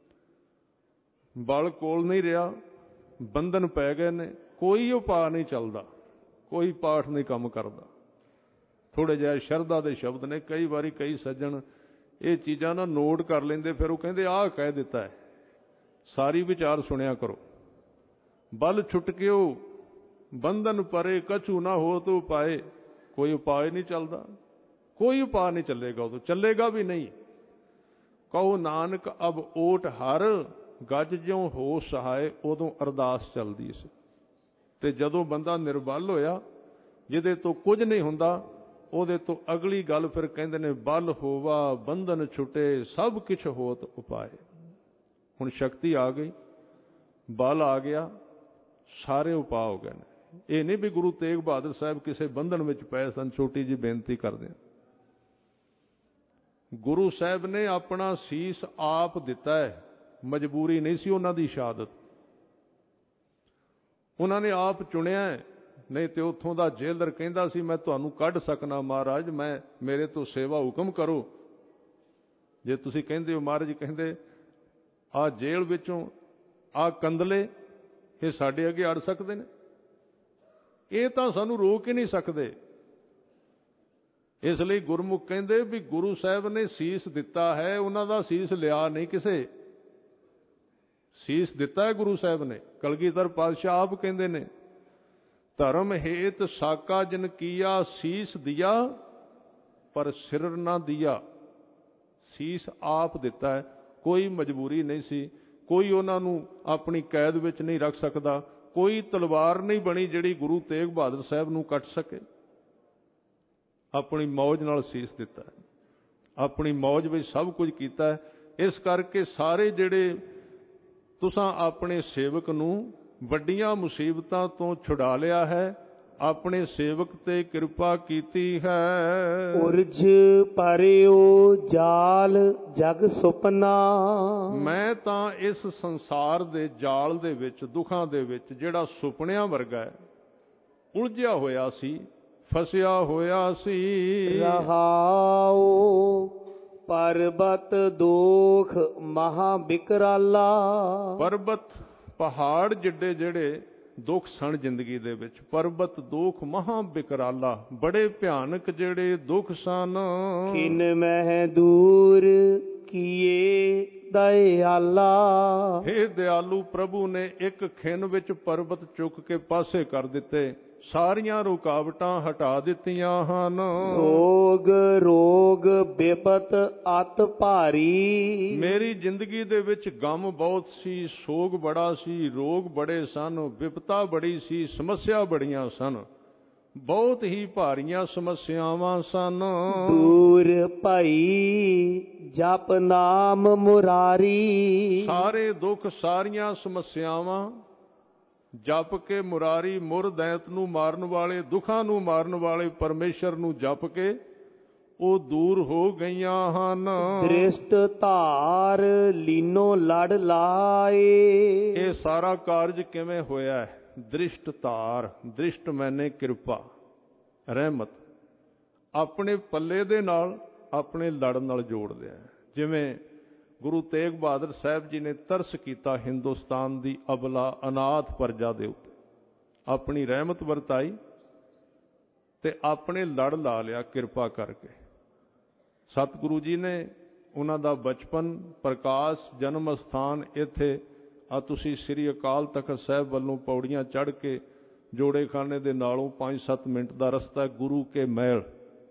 ਬਲ ਕੋਲ ਨਹੀਂ ਰਿਹਾ, ਬੰਧਨ ਪੈ ਗਏ ਨੇ, ਕੋਈ ਉਪਾਅ ਨਹੀਂ ਚੱਲਦਾ, ਕੋਈ ਪਾਠ ਨਹੀਂ ਕੰਮ ਕਰਦਾ। ਥੋੜੇ ਜਿਹਾ ਸ਼ਰਧਾ ਦੇ ਸ਼ਬਦ ਨੇ। ਕਈ ਵਾਰੀ ਕਈ ਸੱਜਣ ਇਹ ਚੀਜ਼ਾਂ ਨਾ ਨੋਟ ਕਰ ਲੈਂਦੇ, ਫਿਰ ਉਹ ਕਹਿੰਦੇ ਆਹ ਕਹਿ ਦਿੱਤਾ ਹੈ। ਸਾਰੀ ਵਿਚਾਰ ਸੁਣਿਆ ਕਰੋ। ਬਲ ਛੁਟਕਿਓ ਬੰਧਨ ਪਰੇ, ਕਛੂ ਨਾ ਹੋਤ ਉਪਾਏ। ਕੋਈ ਉਪਾਅ ਨਹੀਂ ਚੱਲਦਾ, ਕੋਈ ਉਪਾਅ ਨਹੀਂ ਚੱਲੇਗਾ, ਉਦੋਂ ਚੱਲੇਗਾ ਵੀ ਨਹੀਂ। ਕਹੋ ਨਾਨਕ ਅਬ ਓਟ ਹਰ, ਗੱਜ ਜਿਉ ਹੋ ਸਹਾਏ। ਉਦੋਂ ਅਰਦਾਸ ਚੱਲਦੀ ਸੀ। ਤੇ ਜਦੋਂ ਬੰਦਾ ਨਿਰਬਲ ਹੋਇਆ, ਜਿਹਦੇ ਤੋਂ ਕੁਝ ਨਹੀਂ ਹੁੰਦਾ, ਉਹਦੇ ਤੋਂ ਅਗਲੀ ਗੱਲ ਫਿਰ ਕਹਿੰਦੇ ਨੇ ਬਲ ਹੋਵਾ ਬੰਧਨ ਛੁਟੇ, ਸਭ ਕਿਛ ਹੋਤ ਉਪਾਏ। ਹੁਣ ਸ਼ਕਤੀ ਆ ਗਈ, ਬਲ ਆ ਗਿਆ, ਸਾਰੇ ਉਪਾਅ ਹੋ ਗਏ ਨੇ। ਇਹ ਨਹੀਂ ਵੀ ਗੁਰੂ ਤੇਗ ਬਹਾਦਰ ਸਾਹਿਬ ਕਿਸੇ ਬੰਧਨ ਵਿੱਚ ਪਏ ਸਨ। ਛੋਟੀ ਜਿਹੀ ਬੇਨਤੀ ਕਰਦੇ ਹਾਂ, ਗੁਰੂ ਸਾਹਿਬ ਨੇ ਆਪਣਾ ਸੀਸ ਆਪ ਦਿੱਤਾ ਹੈ, ਮਜਬੂਰੀ ਨਹੀਂ ਸੀ ਉਹਨਾਂ ਦੀ ਸ਼ਹਾਦਤ। ਉਹਨਾਂ ਨੇ ਆਪ ਚੁਣਿਆ ਹੈ। ਨਹੀਂ ਤੇ ਉੱਥੋਂ ਦਾ ਜੇਲਰ ਕਹਿੰਦਾ ਸੀ ਮੈਂ ਤੁਹਾਨੂੰ ਕੱਢ ਸਕਣਾ ਮਹਾਰਾਜ, ਮੇਰੇ ਤੋਂ ਸੇਵਾ ਹੁਕਮ ਕਰੋ। ਜੇ ਤੁਸੀਂ ਕਹਿੰਦੇ ਹੋ ਮਹਾਰਾਜ ਕਹਿੰਦੇ ਆਹ ਜੇਲ੍ਹ ਵਿੱਚੋਂ ਆਹ ਕੰਦਲੇ ਇਹ ਸਾਡੇ ਅੱਗੇ ਅੜ ਸਕਦੇ ਨੇ, ਇਹ ਤਾਂ ਸਾਨੂੰ ਰੋਕ ਹੀ ਨਹੀਂ ਸਕਦੇ। ਇਸ ਲਈ ਗੁਰਮੁਖ ਕਹਿੰਦੇ ਵੀ ਗੁਰੂ ਸਾਹਿਬ ਨੇ ਸੀਸ ਦਿੱਤਾ ਹੈ, ਉਹਨਾਂ ਦਾ ਸੀਸ ਲਿਆ ਨਹੀਂ ਕਿਸੇ। ਸੀਸ ਦਿੱਤਾ ਹੈ ਗੁਰੂ ਸਾਹਿਬ ਨੇ। ਕਲਗੀਧਰ ਪਾਤਸ਼ਾਹ ਆਪ ਕਹਿੰਦੇ ਨੇ ਧਰਮ ਹੇਤ ਸਾਕਾ ਜਿਨ ਕੀਆ, ਸੀਸ ਦਿਆ ਪਰ ਸਿਰ ਨਾ ਦਿਆ, ਸੀਸ ਆਪ ਦਿੱਤਾ ਹੈ। ਕੋਈ ਮਜਬੂਰੀ ਨਹੀਂ ਸੀ, ਕੋਈ ਉਹਨਾਂ ਨੂੰ ਆਪਣੀ ਕੈਦ ਵਿੱਚ ਨਹੀਂ ਰੱਖ ਸਕਦਾ, ਕੋਈ ਤਲਵਾਰ ਨਹੀਂ ਬਣੀ ਜਿਹੜੀ ਗੁਰੂ ਤੇਗ ਬਹਾਦਰ ਸਾਹਿਬ ਨੂੰ ਕੱਟ ਸਕੇ। ਆਪਣੀ ਮੌਜ ਨਾਲ ਸੀਸ ਦਿੱਤਾ ਹੈ, ਆਪਣੀ ਮੌਜ ਵਿੱਚ ਸਭ ਕੁਝ ਕੀਤਾ ਹੈ। ਇਸ ਕਰਕੇ ਸਾਰੇ ਜਿਹੜੇ ਤੁਸਾਂ ਆਪਣੇ ਸੇਵਕ ਨੂੰ ਵੱਡੀਆਂ ਮੁਸੀਬਤਾਂ ਤੋਂ ਛੁਡਾ ਲਿਆ ਹੈ, ਆਪਣੇ ਸੇਵਕ ਤੇ ਕਿਰਪਾ ਕੀਤੀ ਹੈ। ਉਰਜ ਪਰਿਓ ਜਾਲ ਜਗ ਸੁਪਨਾ, ਮੈਂ ਤਾਂ ਇਸ ਸੰਸਾਰ ਦੇ ਜਾਲ ਦੇ ਵਿੱਚ, ਦੁੱਖਾਂ ਦੇ ਵਿੱਚ, ਜਿਹੜਾ ਸੁਪਨਿਆਂ ਵਰਗਾ ਹੈ, ਉਲਝਿਆ ਹੋਇਆ ਸੀ, ਫਸਿਆ ਹੋਇਆ ਸੀ। ਰਹਾਉ ਪਰਬਤ ਦੋਖ ਮਹਾ ਬਿਕਰਾਲਾ, ਪਰਬਤ ਪਹਾੜ ਜਿੱਡੇ ਜਿਹੜੇ ਦੁੱਖ ਸਨ ਜ਼ਿੰਦਗੀ ਦੇ ਵਿੱਚ, ਪਰਬਤ ਦੋਖ ਮਹਾ ਬਿਕਰਾਲਾ, ਬੜੇ ਭਿਆਨਕ ਜਿਹੜੇ ਦੁੱਖ ਸਨ। ਕਿਨ ਮਹਿ ਦੂਰ ਕੀਏ ਦਇਆਲਾ, ਹੇ ਦਿਆਲੂ ਪ੍ਰਭੂ ਨੇ ਇੱਕ ਖਿੰਨ ਵਿੱਚ ਪਰਬਤ ਚੁੱਕ ਕੇ ਪਾਸੇ ਕਰ ਦਿੱਤੇ, ਸਾਰੀਆਂ ਰੁਕਾਵਟਾਂ ਹਟਾ ਦਿੱਤੀਆਂ ਹਨ। ਸੋਗ ਰੋਗ ਬਿਪਤ ਅਤ ਭਾਰੀ, ਮੇਰੀ ਜ਼ਿੰਦਗੀ ਦੇ ਵਿੱਚ ਗਮ ਬਹੁਤ ਸੀ, ਸੋਗ ਬੜਾ ਸੀ, ਰੋਗ ਬੜੇ ਸਨ, ਵਿਪਤਾ ਬੜੀ ਸੀ, ਸਮੱਸਿਆ ਬੜੀਆਂ ਸਨ, ਬਹੁਤ ਹੀ ਭਾਰੀਆਂ ਸਮੱਸਿਆਵਾਂ ਸਨ। ਦੂਰ ਭਈ ਜਪ ਨਾਮ ਮੁਰਾਰੀ, ਸਾਰੇ ਦੁੱਖ ਸਾਰੀਆਂ ਸਮੱਸਿਆਵਾਂ ਜਪ ਕੇ ਮੁਰਾਰੀ, ਮੁਰ ਦੈਂਤ ਨੂੰ ਮਾਰਨ ਵਾਲੇ, ਦੁੱਖਾਂ ਨੂੰ ਮਾਰਨ ਵਾਲੇ ਪਰਮੇਸ਼ਰ ਨੂੰ ਜਪ ਕੇ ਉਹ ਦੂਰ ਹੋ ਗਈਆਂ ਹਨ। ਦ੍ਰਿਸ਼ਟ ਧਾਰ ਲੀਨੋ ਲੜ ਲਾਏ, ਇਹ ਸਾਰਾ ਕਾਰਜ ਕਿਵੇਂ ਹੋਇਆ ਹੈ? ਦ੍ਰਿਸ਼ਟ ਧਾਰ, ਦ੍ਰਿਸ਼ਟ ਮੈਨੇ ਕਿਰਪਾ, ਰਹਿਮਤ, ਆਪਣੇ ਪੱਲੇ ਦੇ ਨਾਲ ਆਪਣੇ ਲੜ ਨਾਲ ਜੋੜ ਲਿਆ। ਜਿਵੇਂ ਗੁਰੂ ਤੇਗ ਬਹਾਦਰ ਸਾਹਿਬ ਜੀ ਨੇ ਤਰਸ ਕੀਤਾ ਹਿੰਦੁਸਤਾਨ ਦੀ ਅਬਲਾ ਅਨਾਥ ਪ੍ਰਜਾ ਦੇ ਉੱਤੇ, ਆਪਣੀ ਰਹਿਮਤ ਵਰਤਾਈ ਤੇ ਆਪਣੇ ਲੜ ਲਾ ਲਿਆ ਕਿਰਪਾ ਕਰਕੇ। ਸਤਿਗੁਰੂ ਜੀ ਨੇ ਉਹਨਾਂ ਦਾ ਬਚਪਨ, ਪ੍ਰਕਾਸ਼, ਜਨਮ ਅਸਥਾਨ ਇੱਥੇ ਆ ਤੁਸੀਂ ਸ੍ਰੀ ਅਕਾਲ ਤਖਤ ਸਾਹਿਬ ਵੱਲੋਂ ਪੌੜੀਆਂ ਚੜ੍ਹ ਕੇ ਜੋੜੇਖਾਨੇ ਦੇ ਨਾਲੋਂ 5-7 ਮਿੰਟ ਦਾ ਰਸਤਾ ਗੁਰੂ ਕੇ ਮਹਿਲ,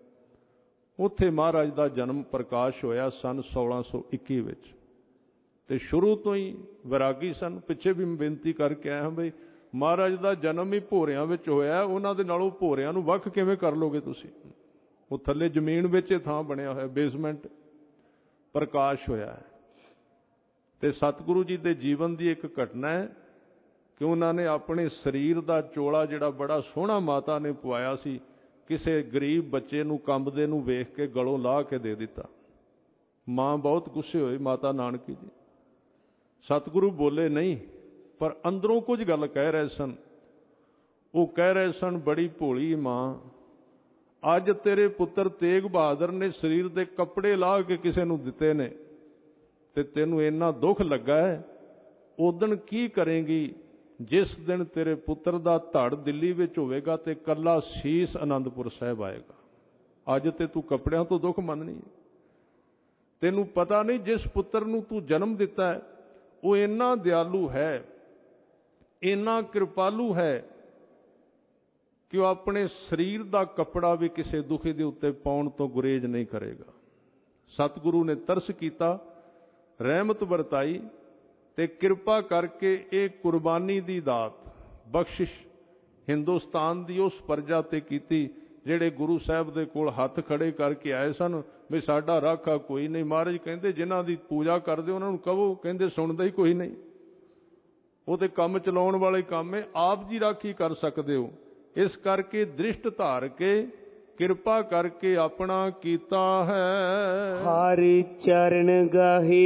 ਉੱਥੇ ਮਹਾਰਾਜ ਦਾ ਜਨਮ ਪ੍ਰਕਾਸ਼ ਹੋਇਆ ਸਨ 1621 ਵਿੱਚ। ਤੇ ਸ਼ੁਰੂ ਤੋਂ ਹੀ ਵਿਰਾਗੀ ਸਨ। ਪਿੱਛੇ ਵੀ ਬੇਨਤੀ ਕਰਕੇ ਆਇਆ ਹਾਂ ਬਈ ਮਹਾਰਾਜ ਦਾ ਜਨਮ ਹੀ ਭੋਰਿਆਂ ਵਿੱਚ ਹੋਇਆ, ਉਹਨਾਂ ਦੇ ਨਾਲੋਂ ਭੋਰਿਆਂ ਨੂੰ ਵੱਖ ਕਿਵੇਂ ਕਰ ਲੋਗੇ ਤੁਸੀਂ? ਉਹ ਥੱਲੇ ਜ਼ਮੀਨ ਵਿੱਚ ਇਹ ਥਾਂ ਬਣਿਆ ਹੋਇਆ, ਬੇਸਮੈਂਟ, ਪ੍ਰਕਾਸ਼ ਹੋਇਆ ਹੈ। ਤੇ ਸਤਿਗੁਰੂ ਜੀ ਦੇ ਜੀਵਨ ਦੀ ਇੱਕ ਘਟਨਾ ਹੈ ਕਿ ਉਹਨਾਂ ਨੇ ਆਪਣੇ ਸਰੀਰ ਦਾ ਚੋਲਾ ਜਿਹੜਾ ਬੜਾ ਸੋਹਣਾ ਮਾਤਾ ਨੇ ਪਵਾਇਆ ਸੀ, ਕਿਸੇ ਗਰੀਬ ਬੱਚੇ ਨੂੰ ਕੰਬਦੇ ਨੂੰ ਵੇਖ ਕੇ ਗਲੋਂ ਲਾਹ ਕੇ ਦੇ ਦਿੱਤਾ। ਮਾਂ ਬਹੁਤ ਗੁੱਸੇ ਹੋਈ, ਮਾਤਾ ਨਾਨਕੀ ਜੀ। ਸਤਿਗੁਰੂ ਬੋਲੇ ਨਹੀਂ, ਪਰ ਅੰਦਰੋਂ ਕੁਝ ਗੱਲ ਕਹਿ ਰਹੇ ਸਨ। ਉਹ ਕਹਿ ਰਹੇ ਸਨ, ਬੜੀ ਭੋਲੀ ਮਾਂ, ਅੱਜ ਤੇਰੇ ਪੁੱਤਰ ਤੇਗ ਬਹਾਦਰ ਨੇ ਸਰੀਰ ਦੇ ਕੱਪੜੇ ਲਾਹ ਕੇ ਕਿਸੇ ਨੂੰ ਦਿੱਤੇ ਨੇ ਤੇ ਤੈਨੂੰ ਇੰਨਾ ਦੁੱਖ ਲੱਗਾ ਹੈ, ਉਦਣ ਕੀ ਕਰੇਂਗੀ ਜਿਸ ਦਿਨ ਤੇਰੇ ਪੁੱਤਰ ਦਾ ਧੜ ਦਿੱਲੀ ਵਿੱਚ ਹੋਵੇਗਾ ਤੇ ਕੱਲਾ ਸੀਸ ਅਨੰਦਪੁਰ ਸਾਹਿਬ ਆਏਗਾ। ਅੱਜ ਤੇ ਤੂੰ ਕੱਪੜਿਆਂ ਤੋਂ ਦੁੱਖ ਮੰਨਣੀ ਹੈ। ਤੈਨੂੰ ਪਤਾ ਨਹੀਂ ਜਿਸ ਪੁੱਤਰ ਨੂੰ ਤੂੰ ਜਨਮ ਦਿੱਤਾ ਹੈ ਉਹ ਇੰਨਾ ਦਿਆਲੂ ਹੈ, ਇੰਨਾ ਕਿਰਪਾਲੂ ਹੈ ਕਿ ਉਹ ਆਪਣੇ ਸਰੀਰ ਦਾ ਕੱਪੜਾ ਵੀ ਕਿਸੇ ਦੁਖੀ ਦੇ ਉੱਤੇ ਪਾਉਣ ਤੋਂ ਗੁਰੇਜ਼ ਨਹੀਂ ਕਰੇਗਾ। ਸਤਿਗੁਰੂ ਨੇ ਤਰਸ ਕੀਤਾ, ਰਹਿਮਤ ਵਰਤਾਈ ਤੇ ਕਿਰਪਾ ਕਰਕੇ ਇਹ ਕੁਰਬਾਨੀ ਦੀ ਦਾਤ, ਬਖਸ਼ਿਸ਼ ਹਿੰਦੁਸਤਾਨ ਦੀ ਉਸ ਪ੍ਰਜਾ ਤੇ ਕੀਤੀ ਜਿਹੜੇ ਗੁਰੂ ਸਾਹਿਬ ਦੇ ਕੋਲ ਹੱਥ ਖੜੇ ਕਰਕੇ ਆਏ ਸਨ ਵੀ ਸਾਡਾ ਰਾਖਾ ਕੋਈ ਨਹੀਂ। ਮਹਾਰਾਜ ਕਹਿੰਦੇ ਜਿਨ੍ਹਾਂ ਦੀ ਪੂਜਾ ਕਰਦੇ ਉਹਨਾਂ ਨੂੰ ਕਹੋ, ਕਹਿੰਦੇ ਸੁਣਦਾ ਹੀ ਕੋਈ ਨਹੀਂ। ਉਹ ਤੇ ਕੰਮ ਚਲਾਉਣ ਵਾਲੇ ਕੰਮ ਹੈ, ਆਪ ਜੀ ਰਾਖੀ ਕਰ ਸਕਦੇ ਹੋ। ਇਸ ਕਰਕੇ ਦ੍ਰਿਸ਼ਟ ਧਾਰ ਕੇ ਕਿਰਪਾ ਕਰਕੇ ਆਪਣਾ ਕੀਤਾ ਹੈ। ਹਰਿ ਚਰਨ ਗਹੇ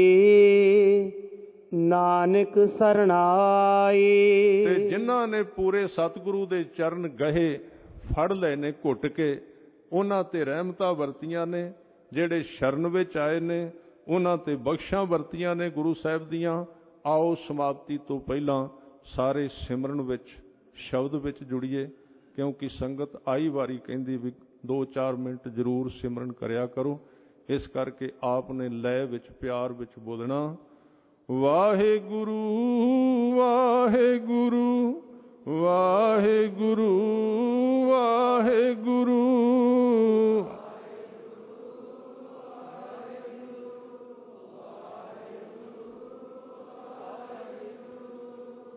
ਨਾਨਕ ਸਰਣਾਏ, ਤੇ ਜਿਨ੍ਹਾਂ ਨੇ ਪੂਰੇ ਸਤਿਗੁਰੂ ਦੇ ਚਰਨ ਗਹੇ ਫੜ ਲਏ ਨੇ ਘੁੱਟ ਕੇ, ਉਹਨਾਂ ਤੇ ਰਹਿਮਤਾਂ ਵਰਤੀਆਂ ਨੇ। ਜਿਹੜੇ ਸ਼ਰਨ ਵਿੱਚ ਆਏ ਨੇ ਉਹਨਾਂ ਤੇ ਬਖਸ਼ਾਂ ਵਰਤੀਆਂ ਨੇ ਗੁਰੂ ਸਾਹਿਬ ਦੀਆਂ। ਆਓ ਸਮਾਪਤੀ ਤੋਂ ਪਹਿਲਾਂ ਸਾਰੇ ਸਿਮਰਨ ਵਿੱਚ, ਸ਼ਬਦ ਵਿੱਚ ਜੁੜੀਏ, ਕਿਉਂਕਿ ਸੰਗਤ ਆਈ ਵਾਰੀ ਕਹਿੰਦੀ ਵੀ 2-4 ਮਿੰਟ ਜ਼ਰੂਰ ਸਿਮਰਨ ਕਰਿਆ ਕਰੋ। ਇਸ ਕਰਕੇ ਆਪ ਨੇ ਲੈ ਵਿੱਚ, ਪਿਆਰ ਵਿੱਚ ਬੋਲਣਾ, ਵਾਹਿਗੁਰੂ ਵਾਹਿਗੁਰੂ ਵਾਹਿਗੁਰੂ ਵਾਹਿਗੁਰੂ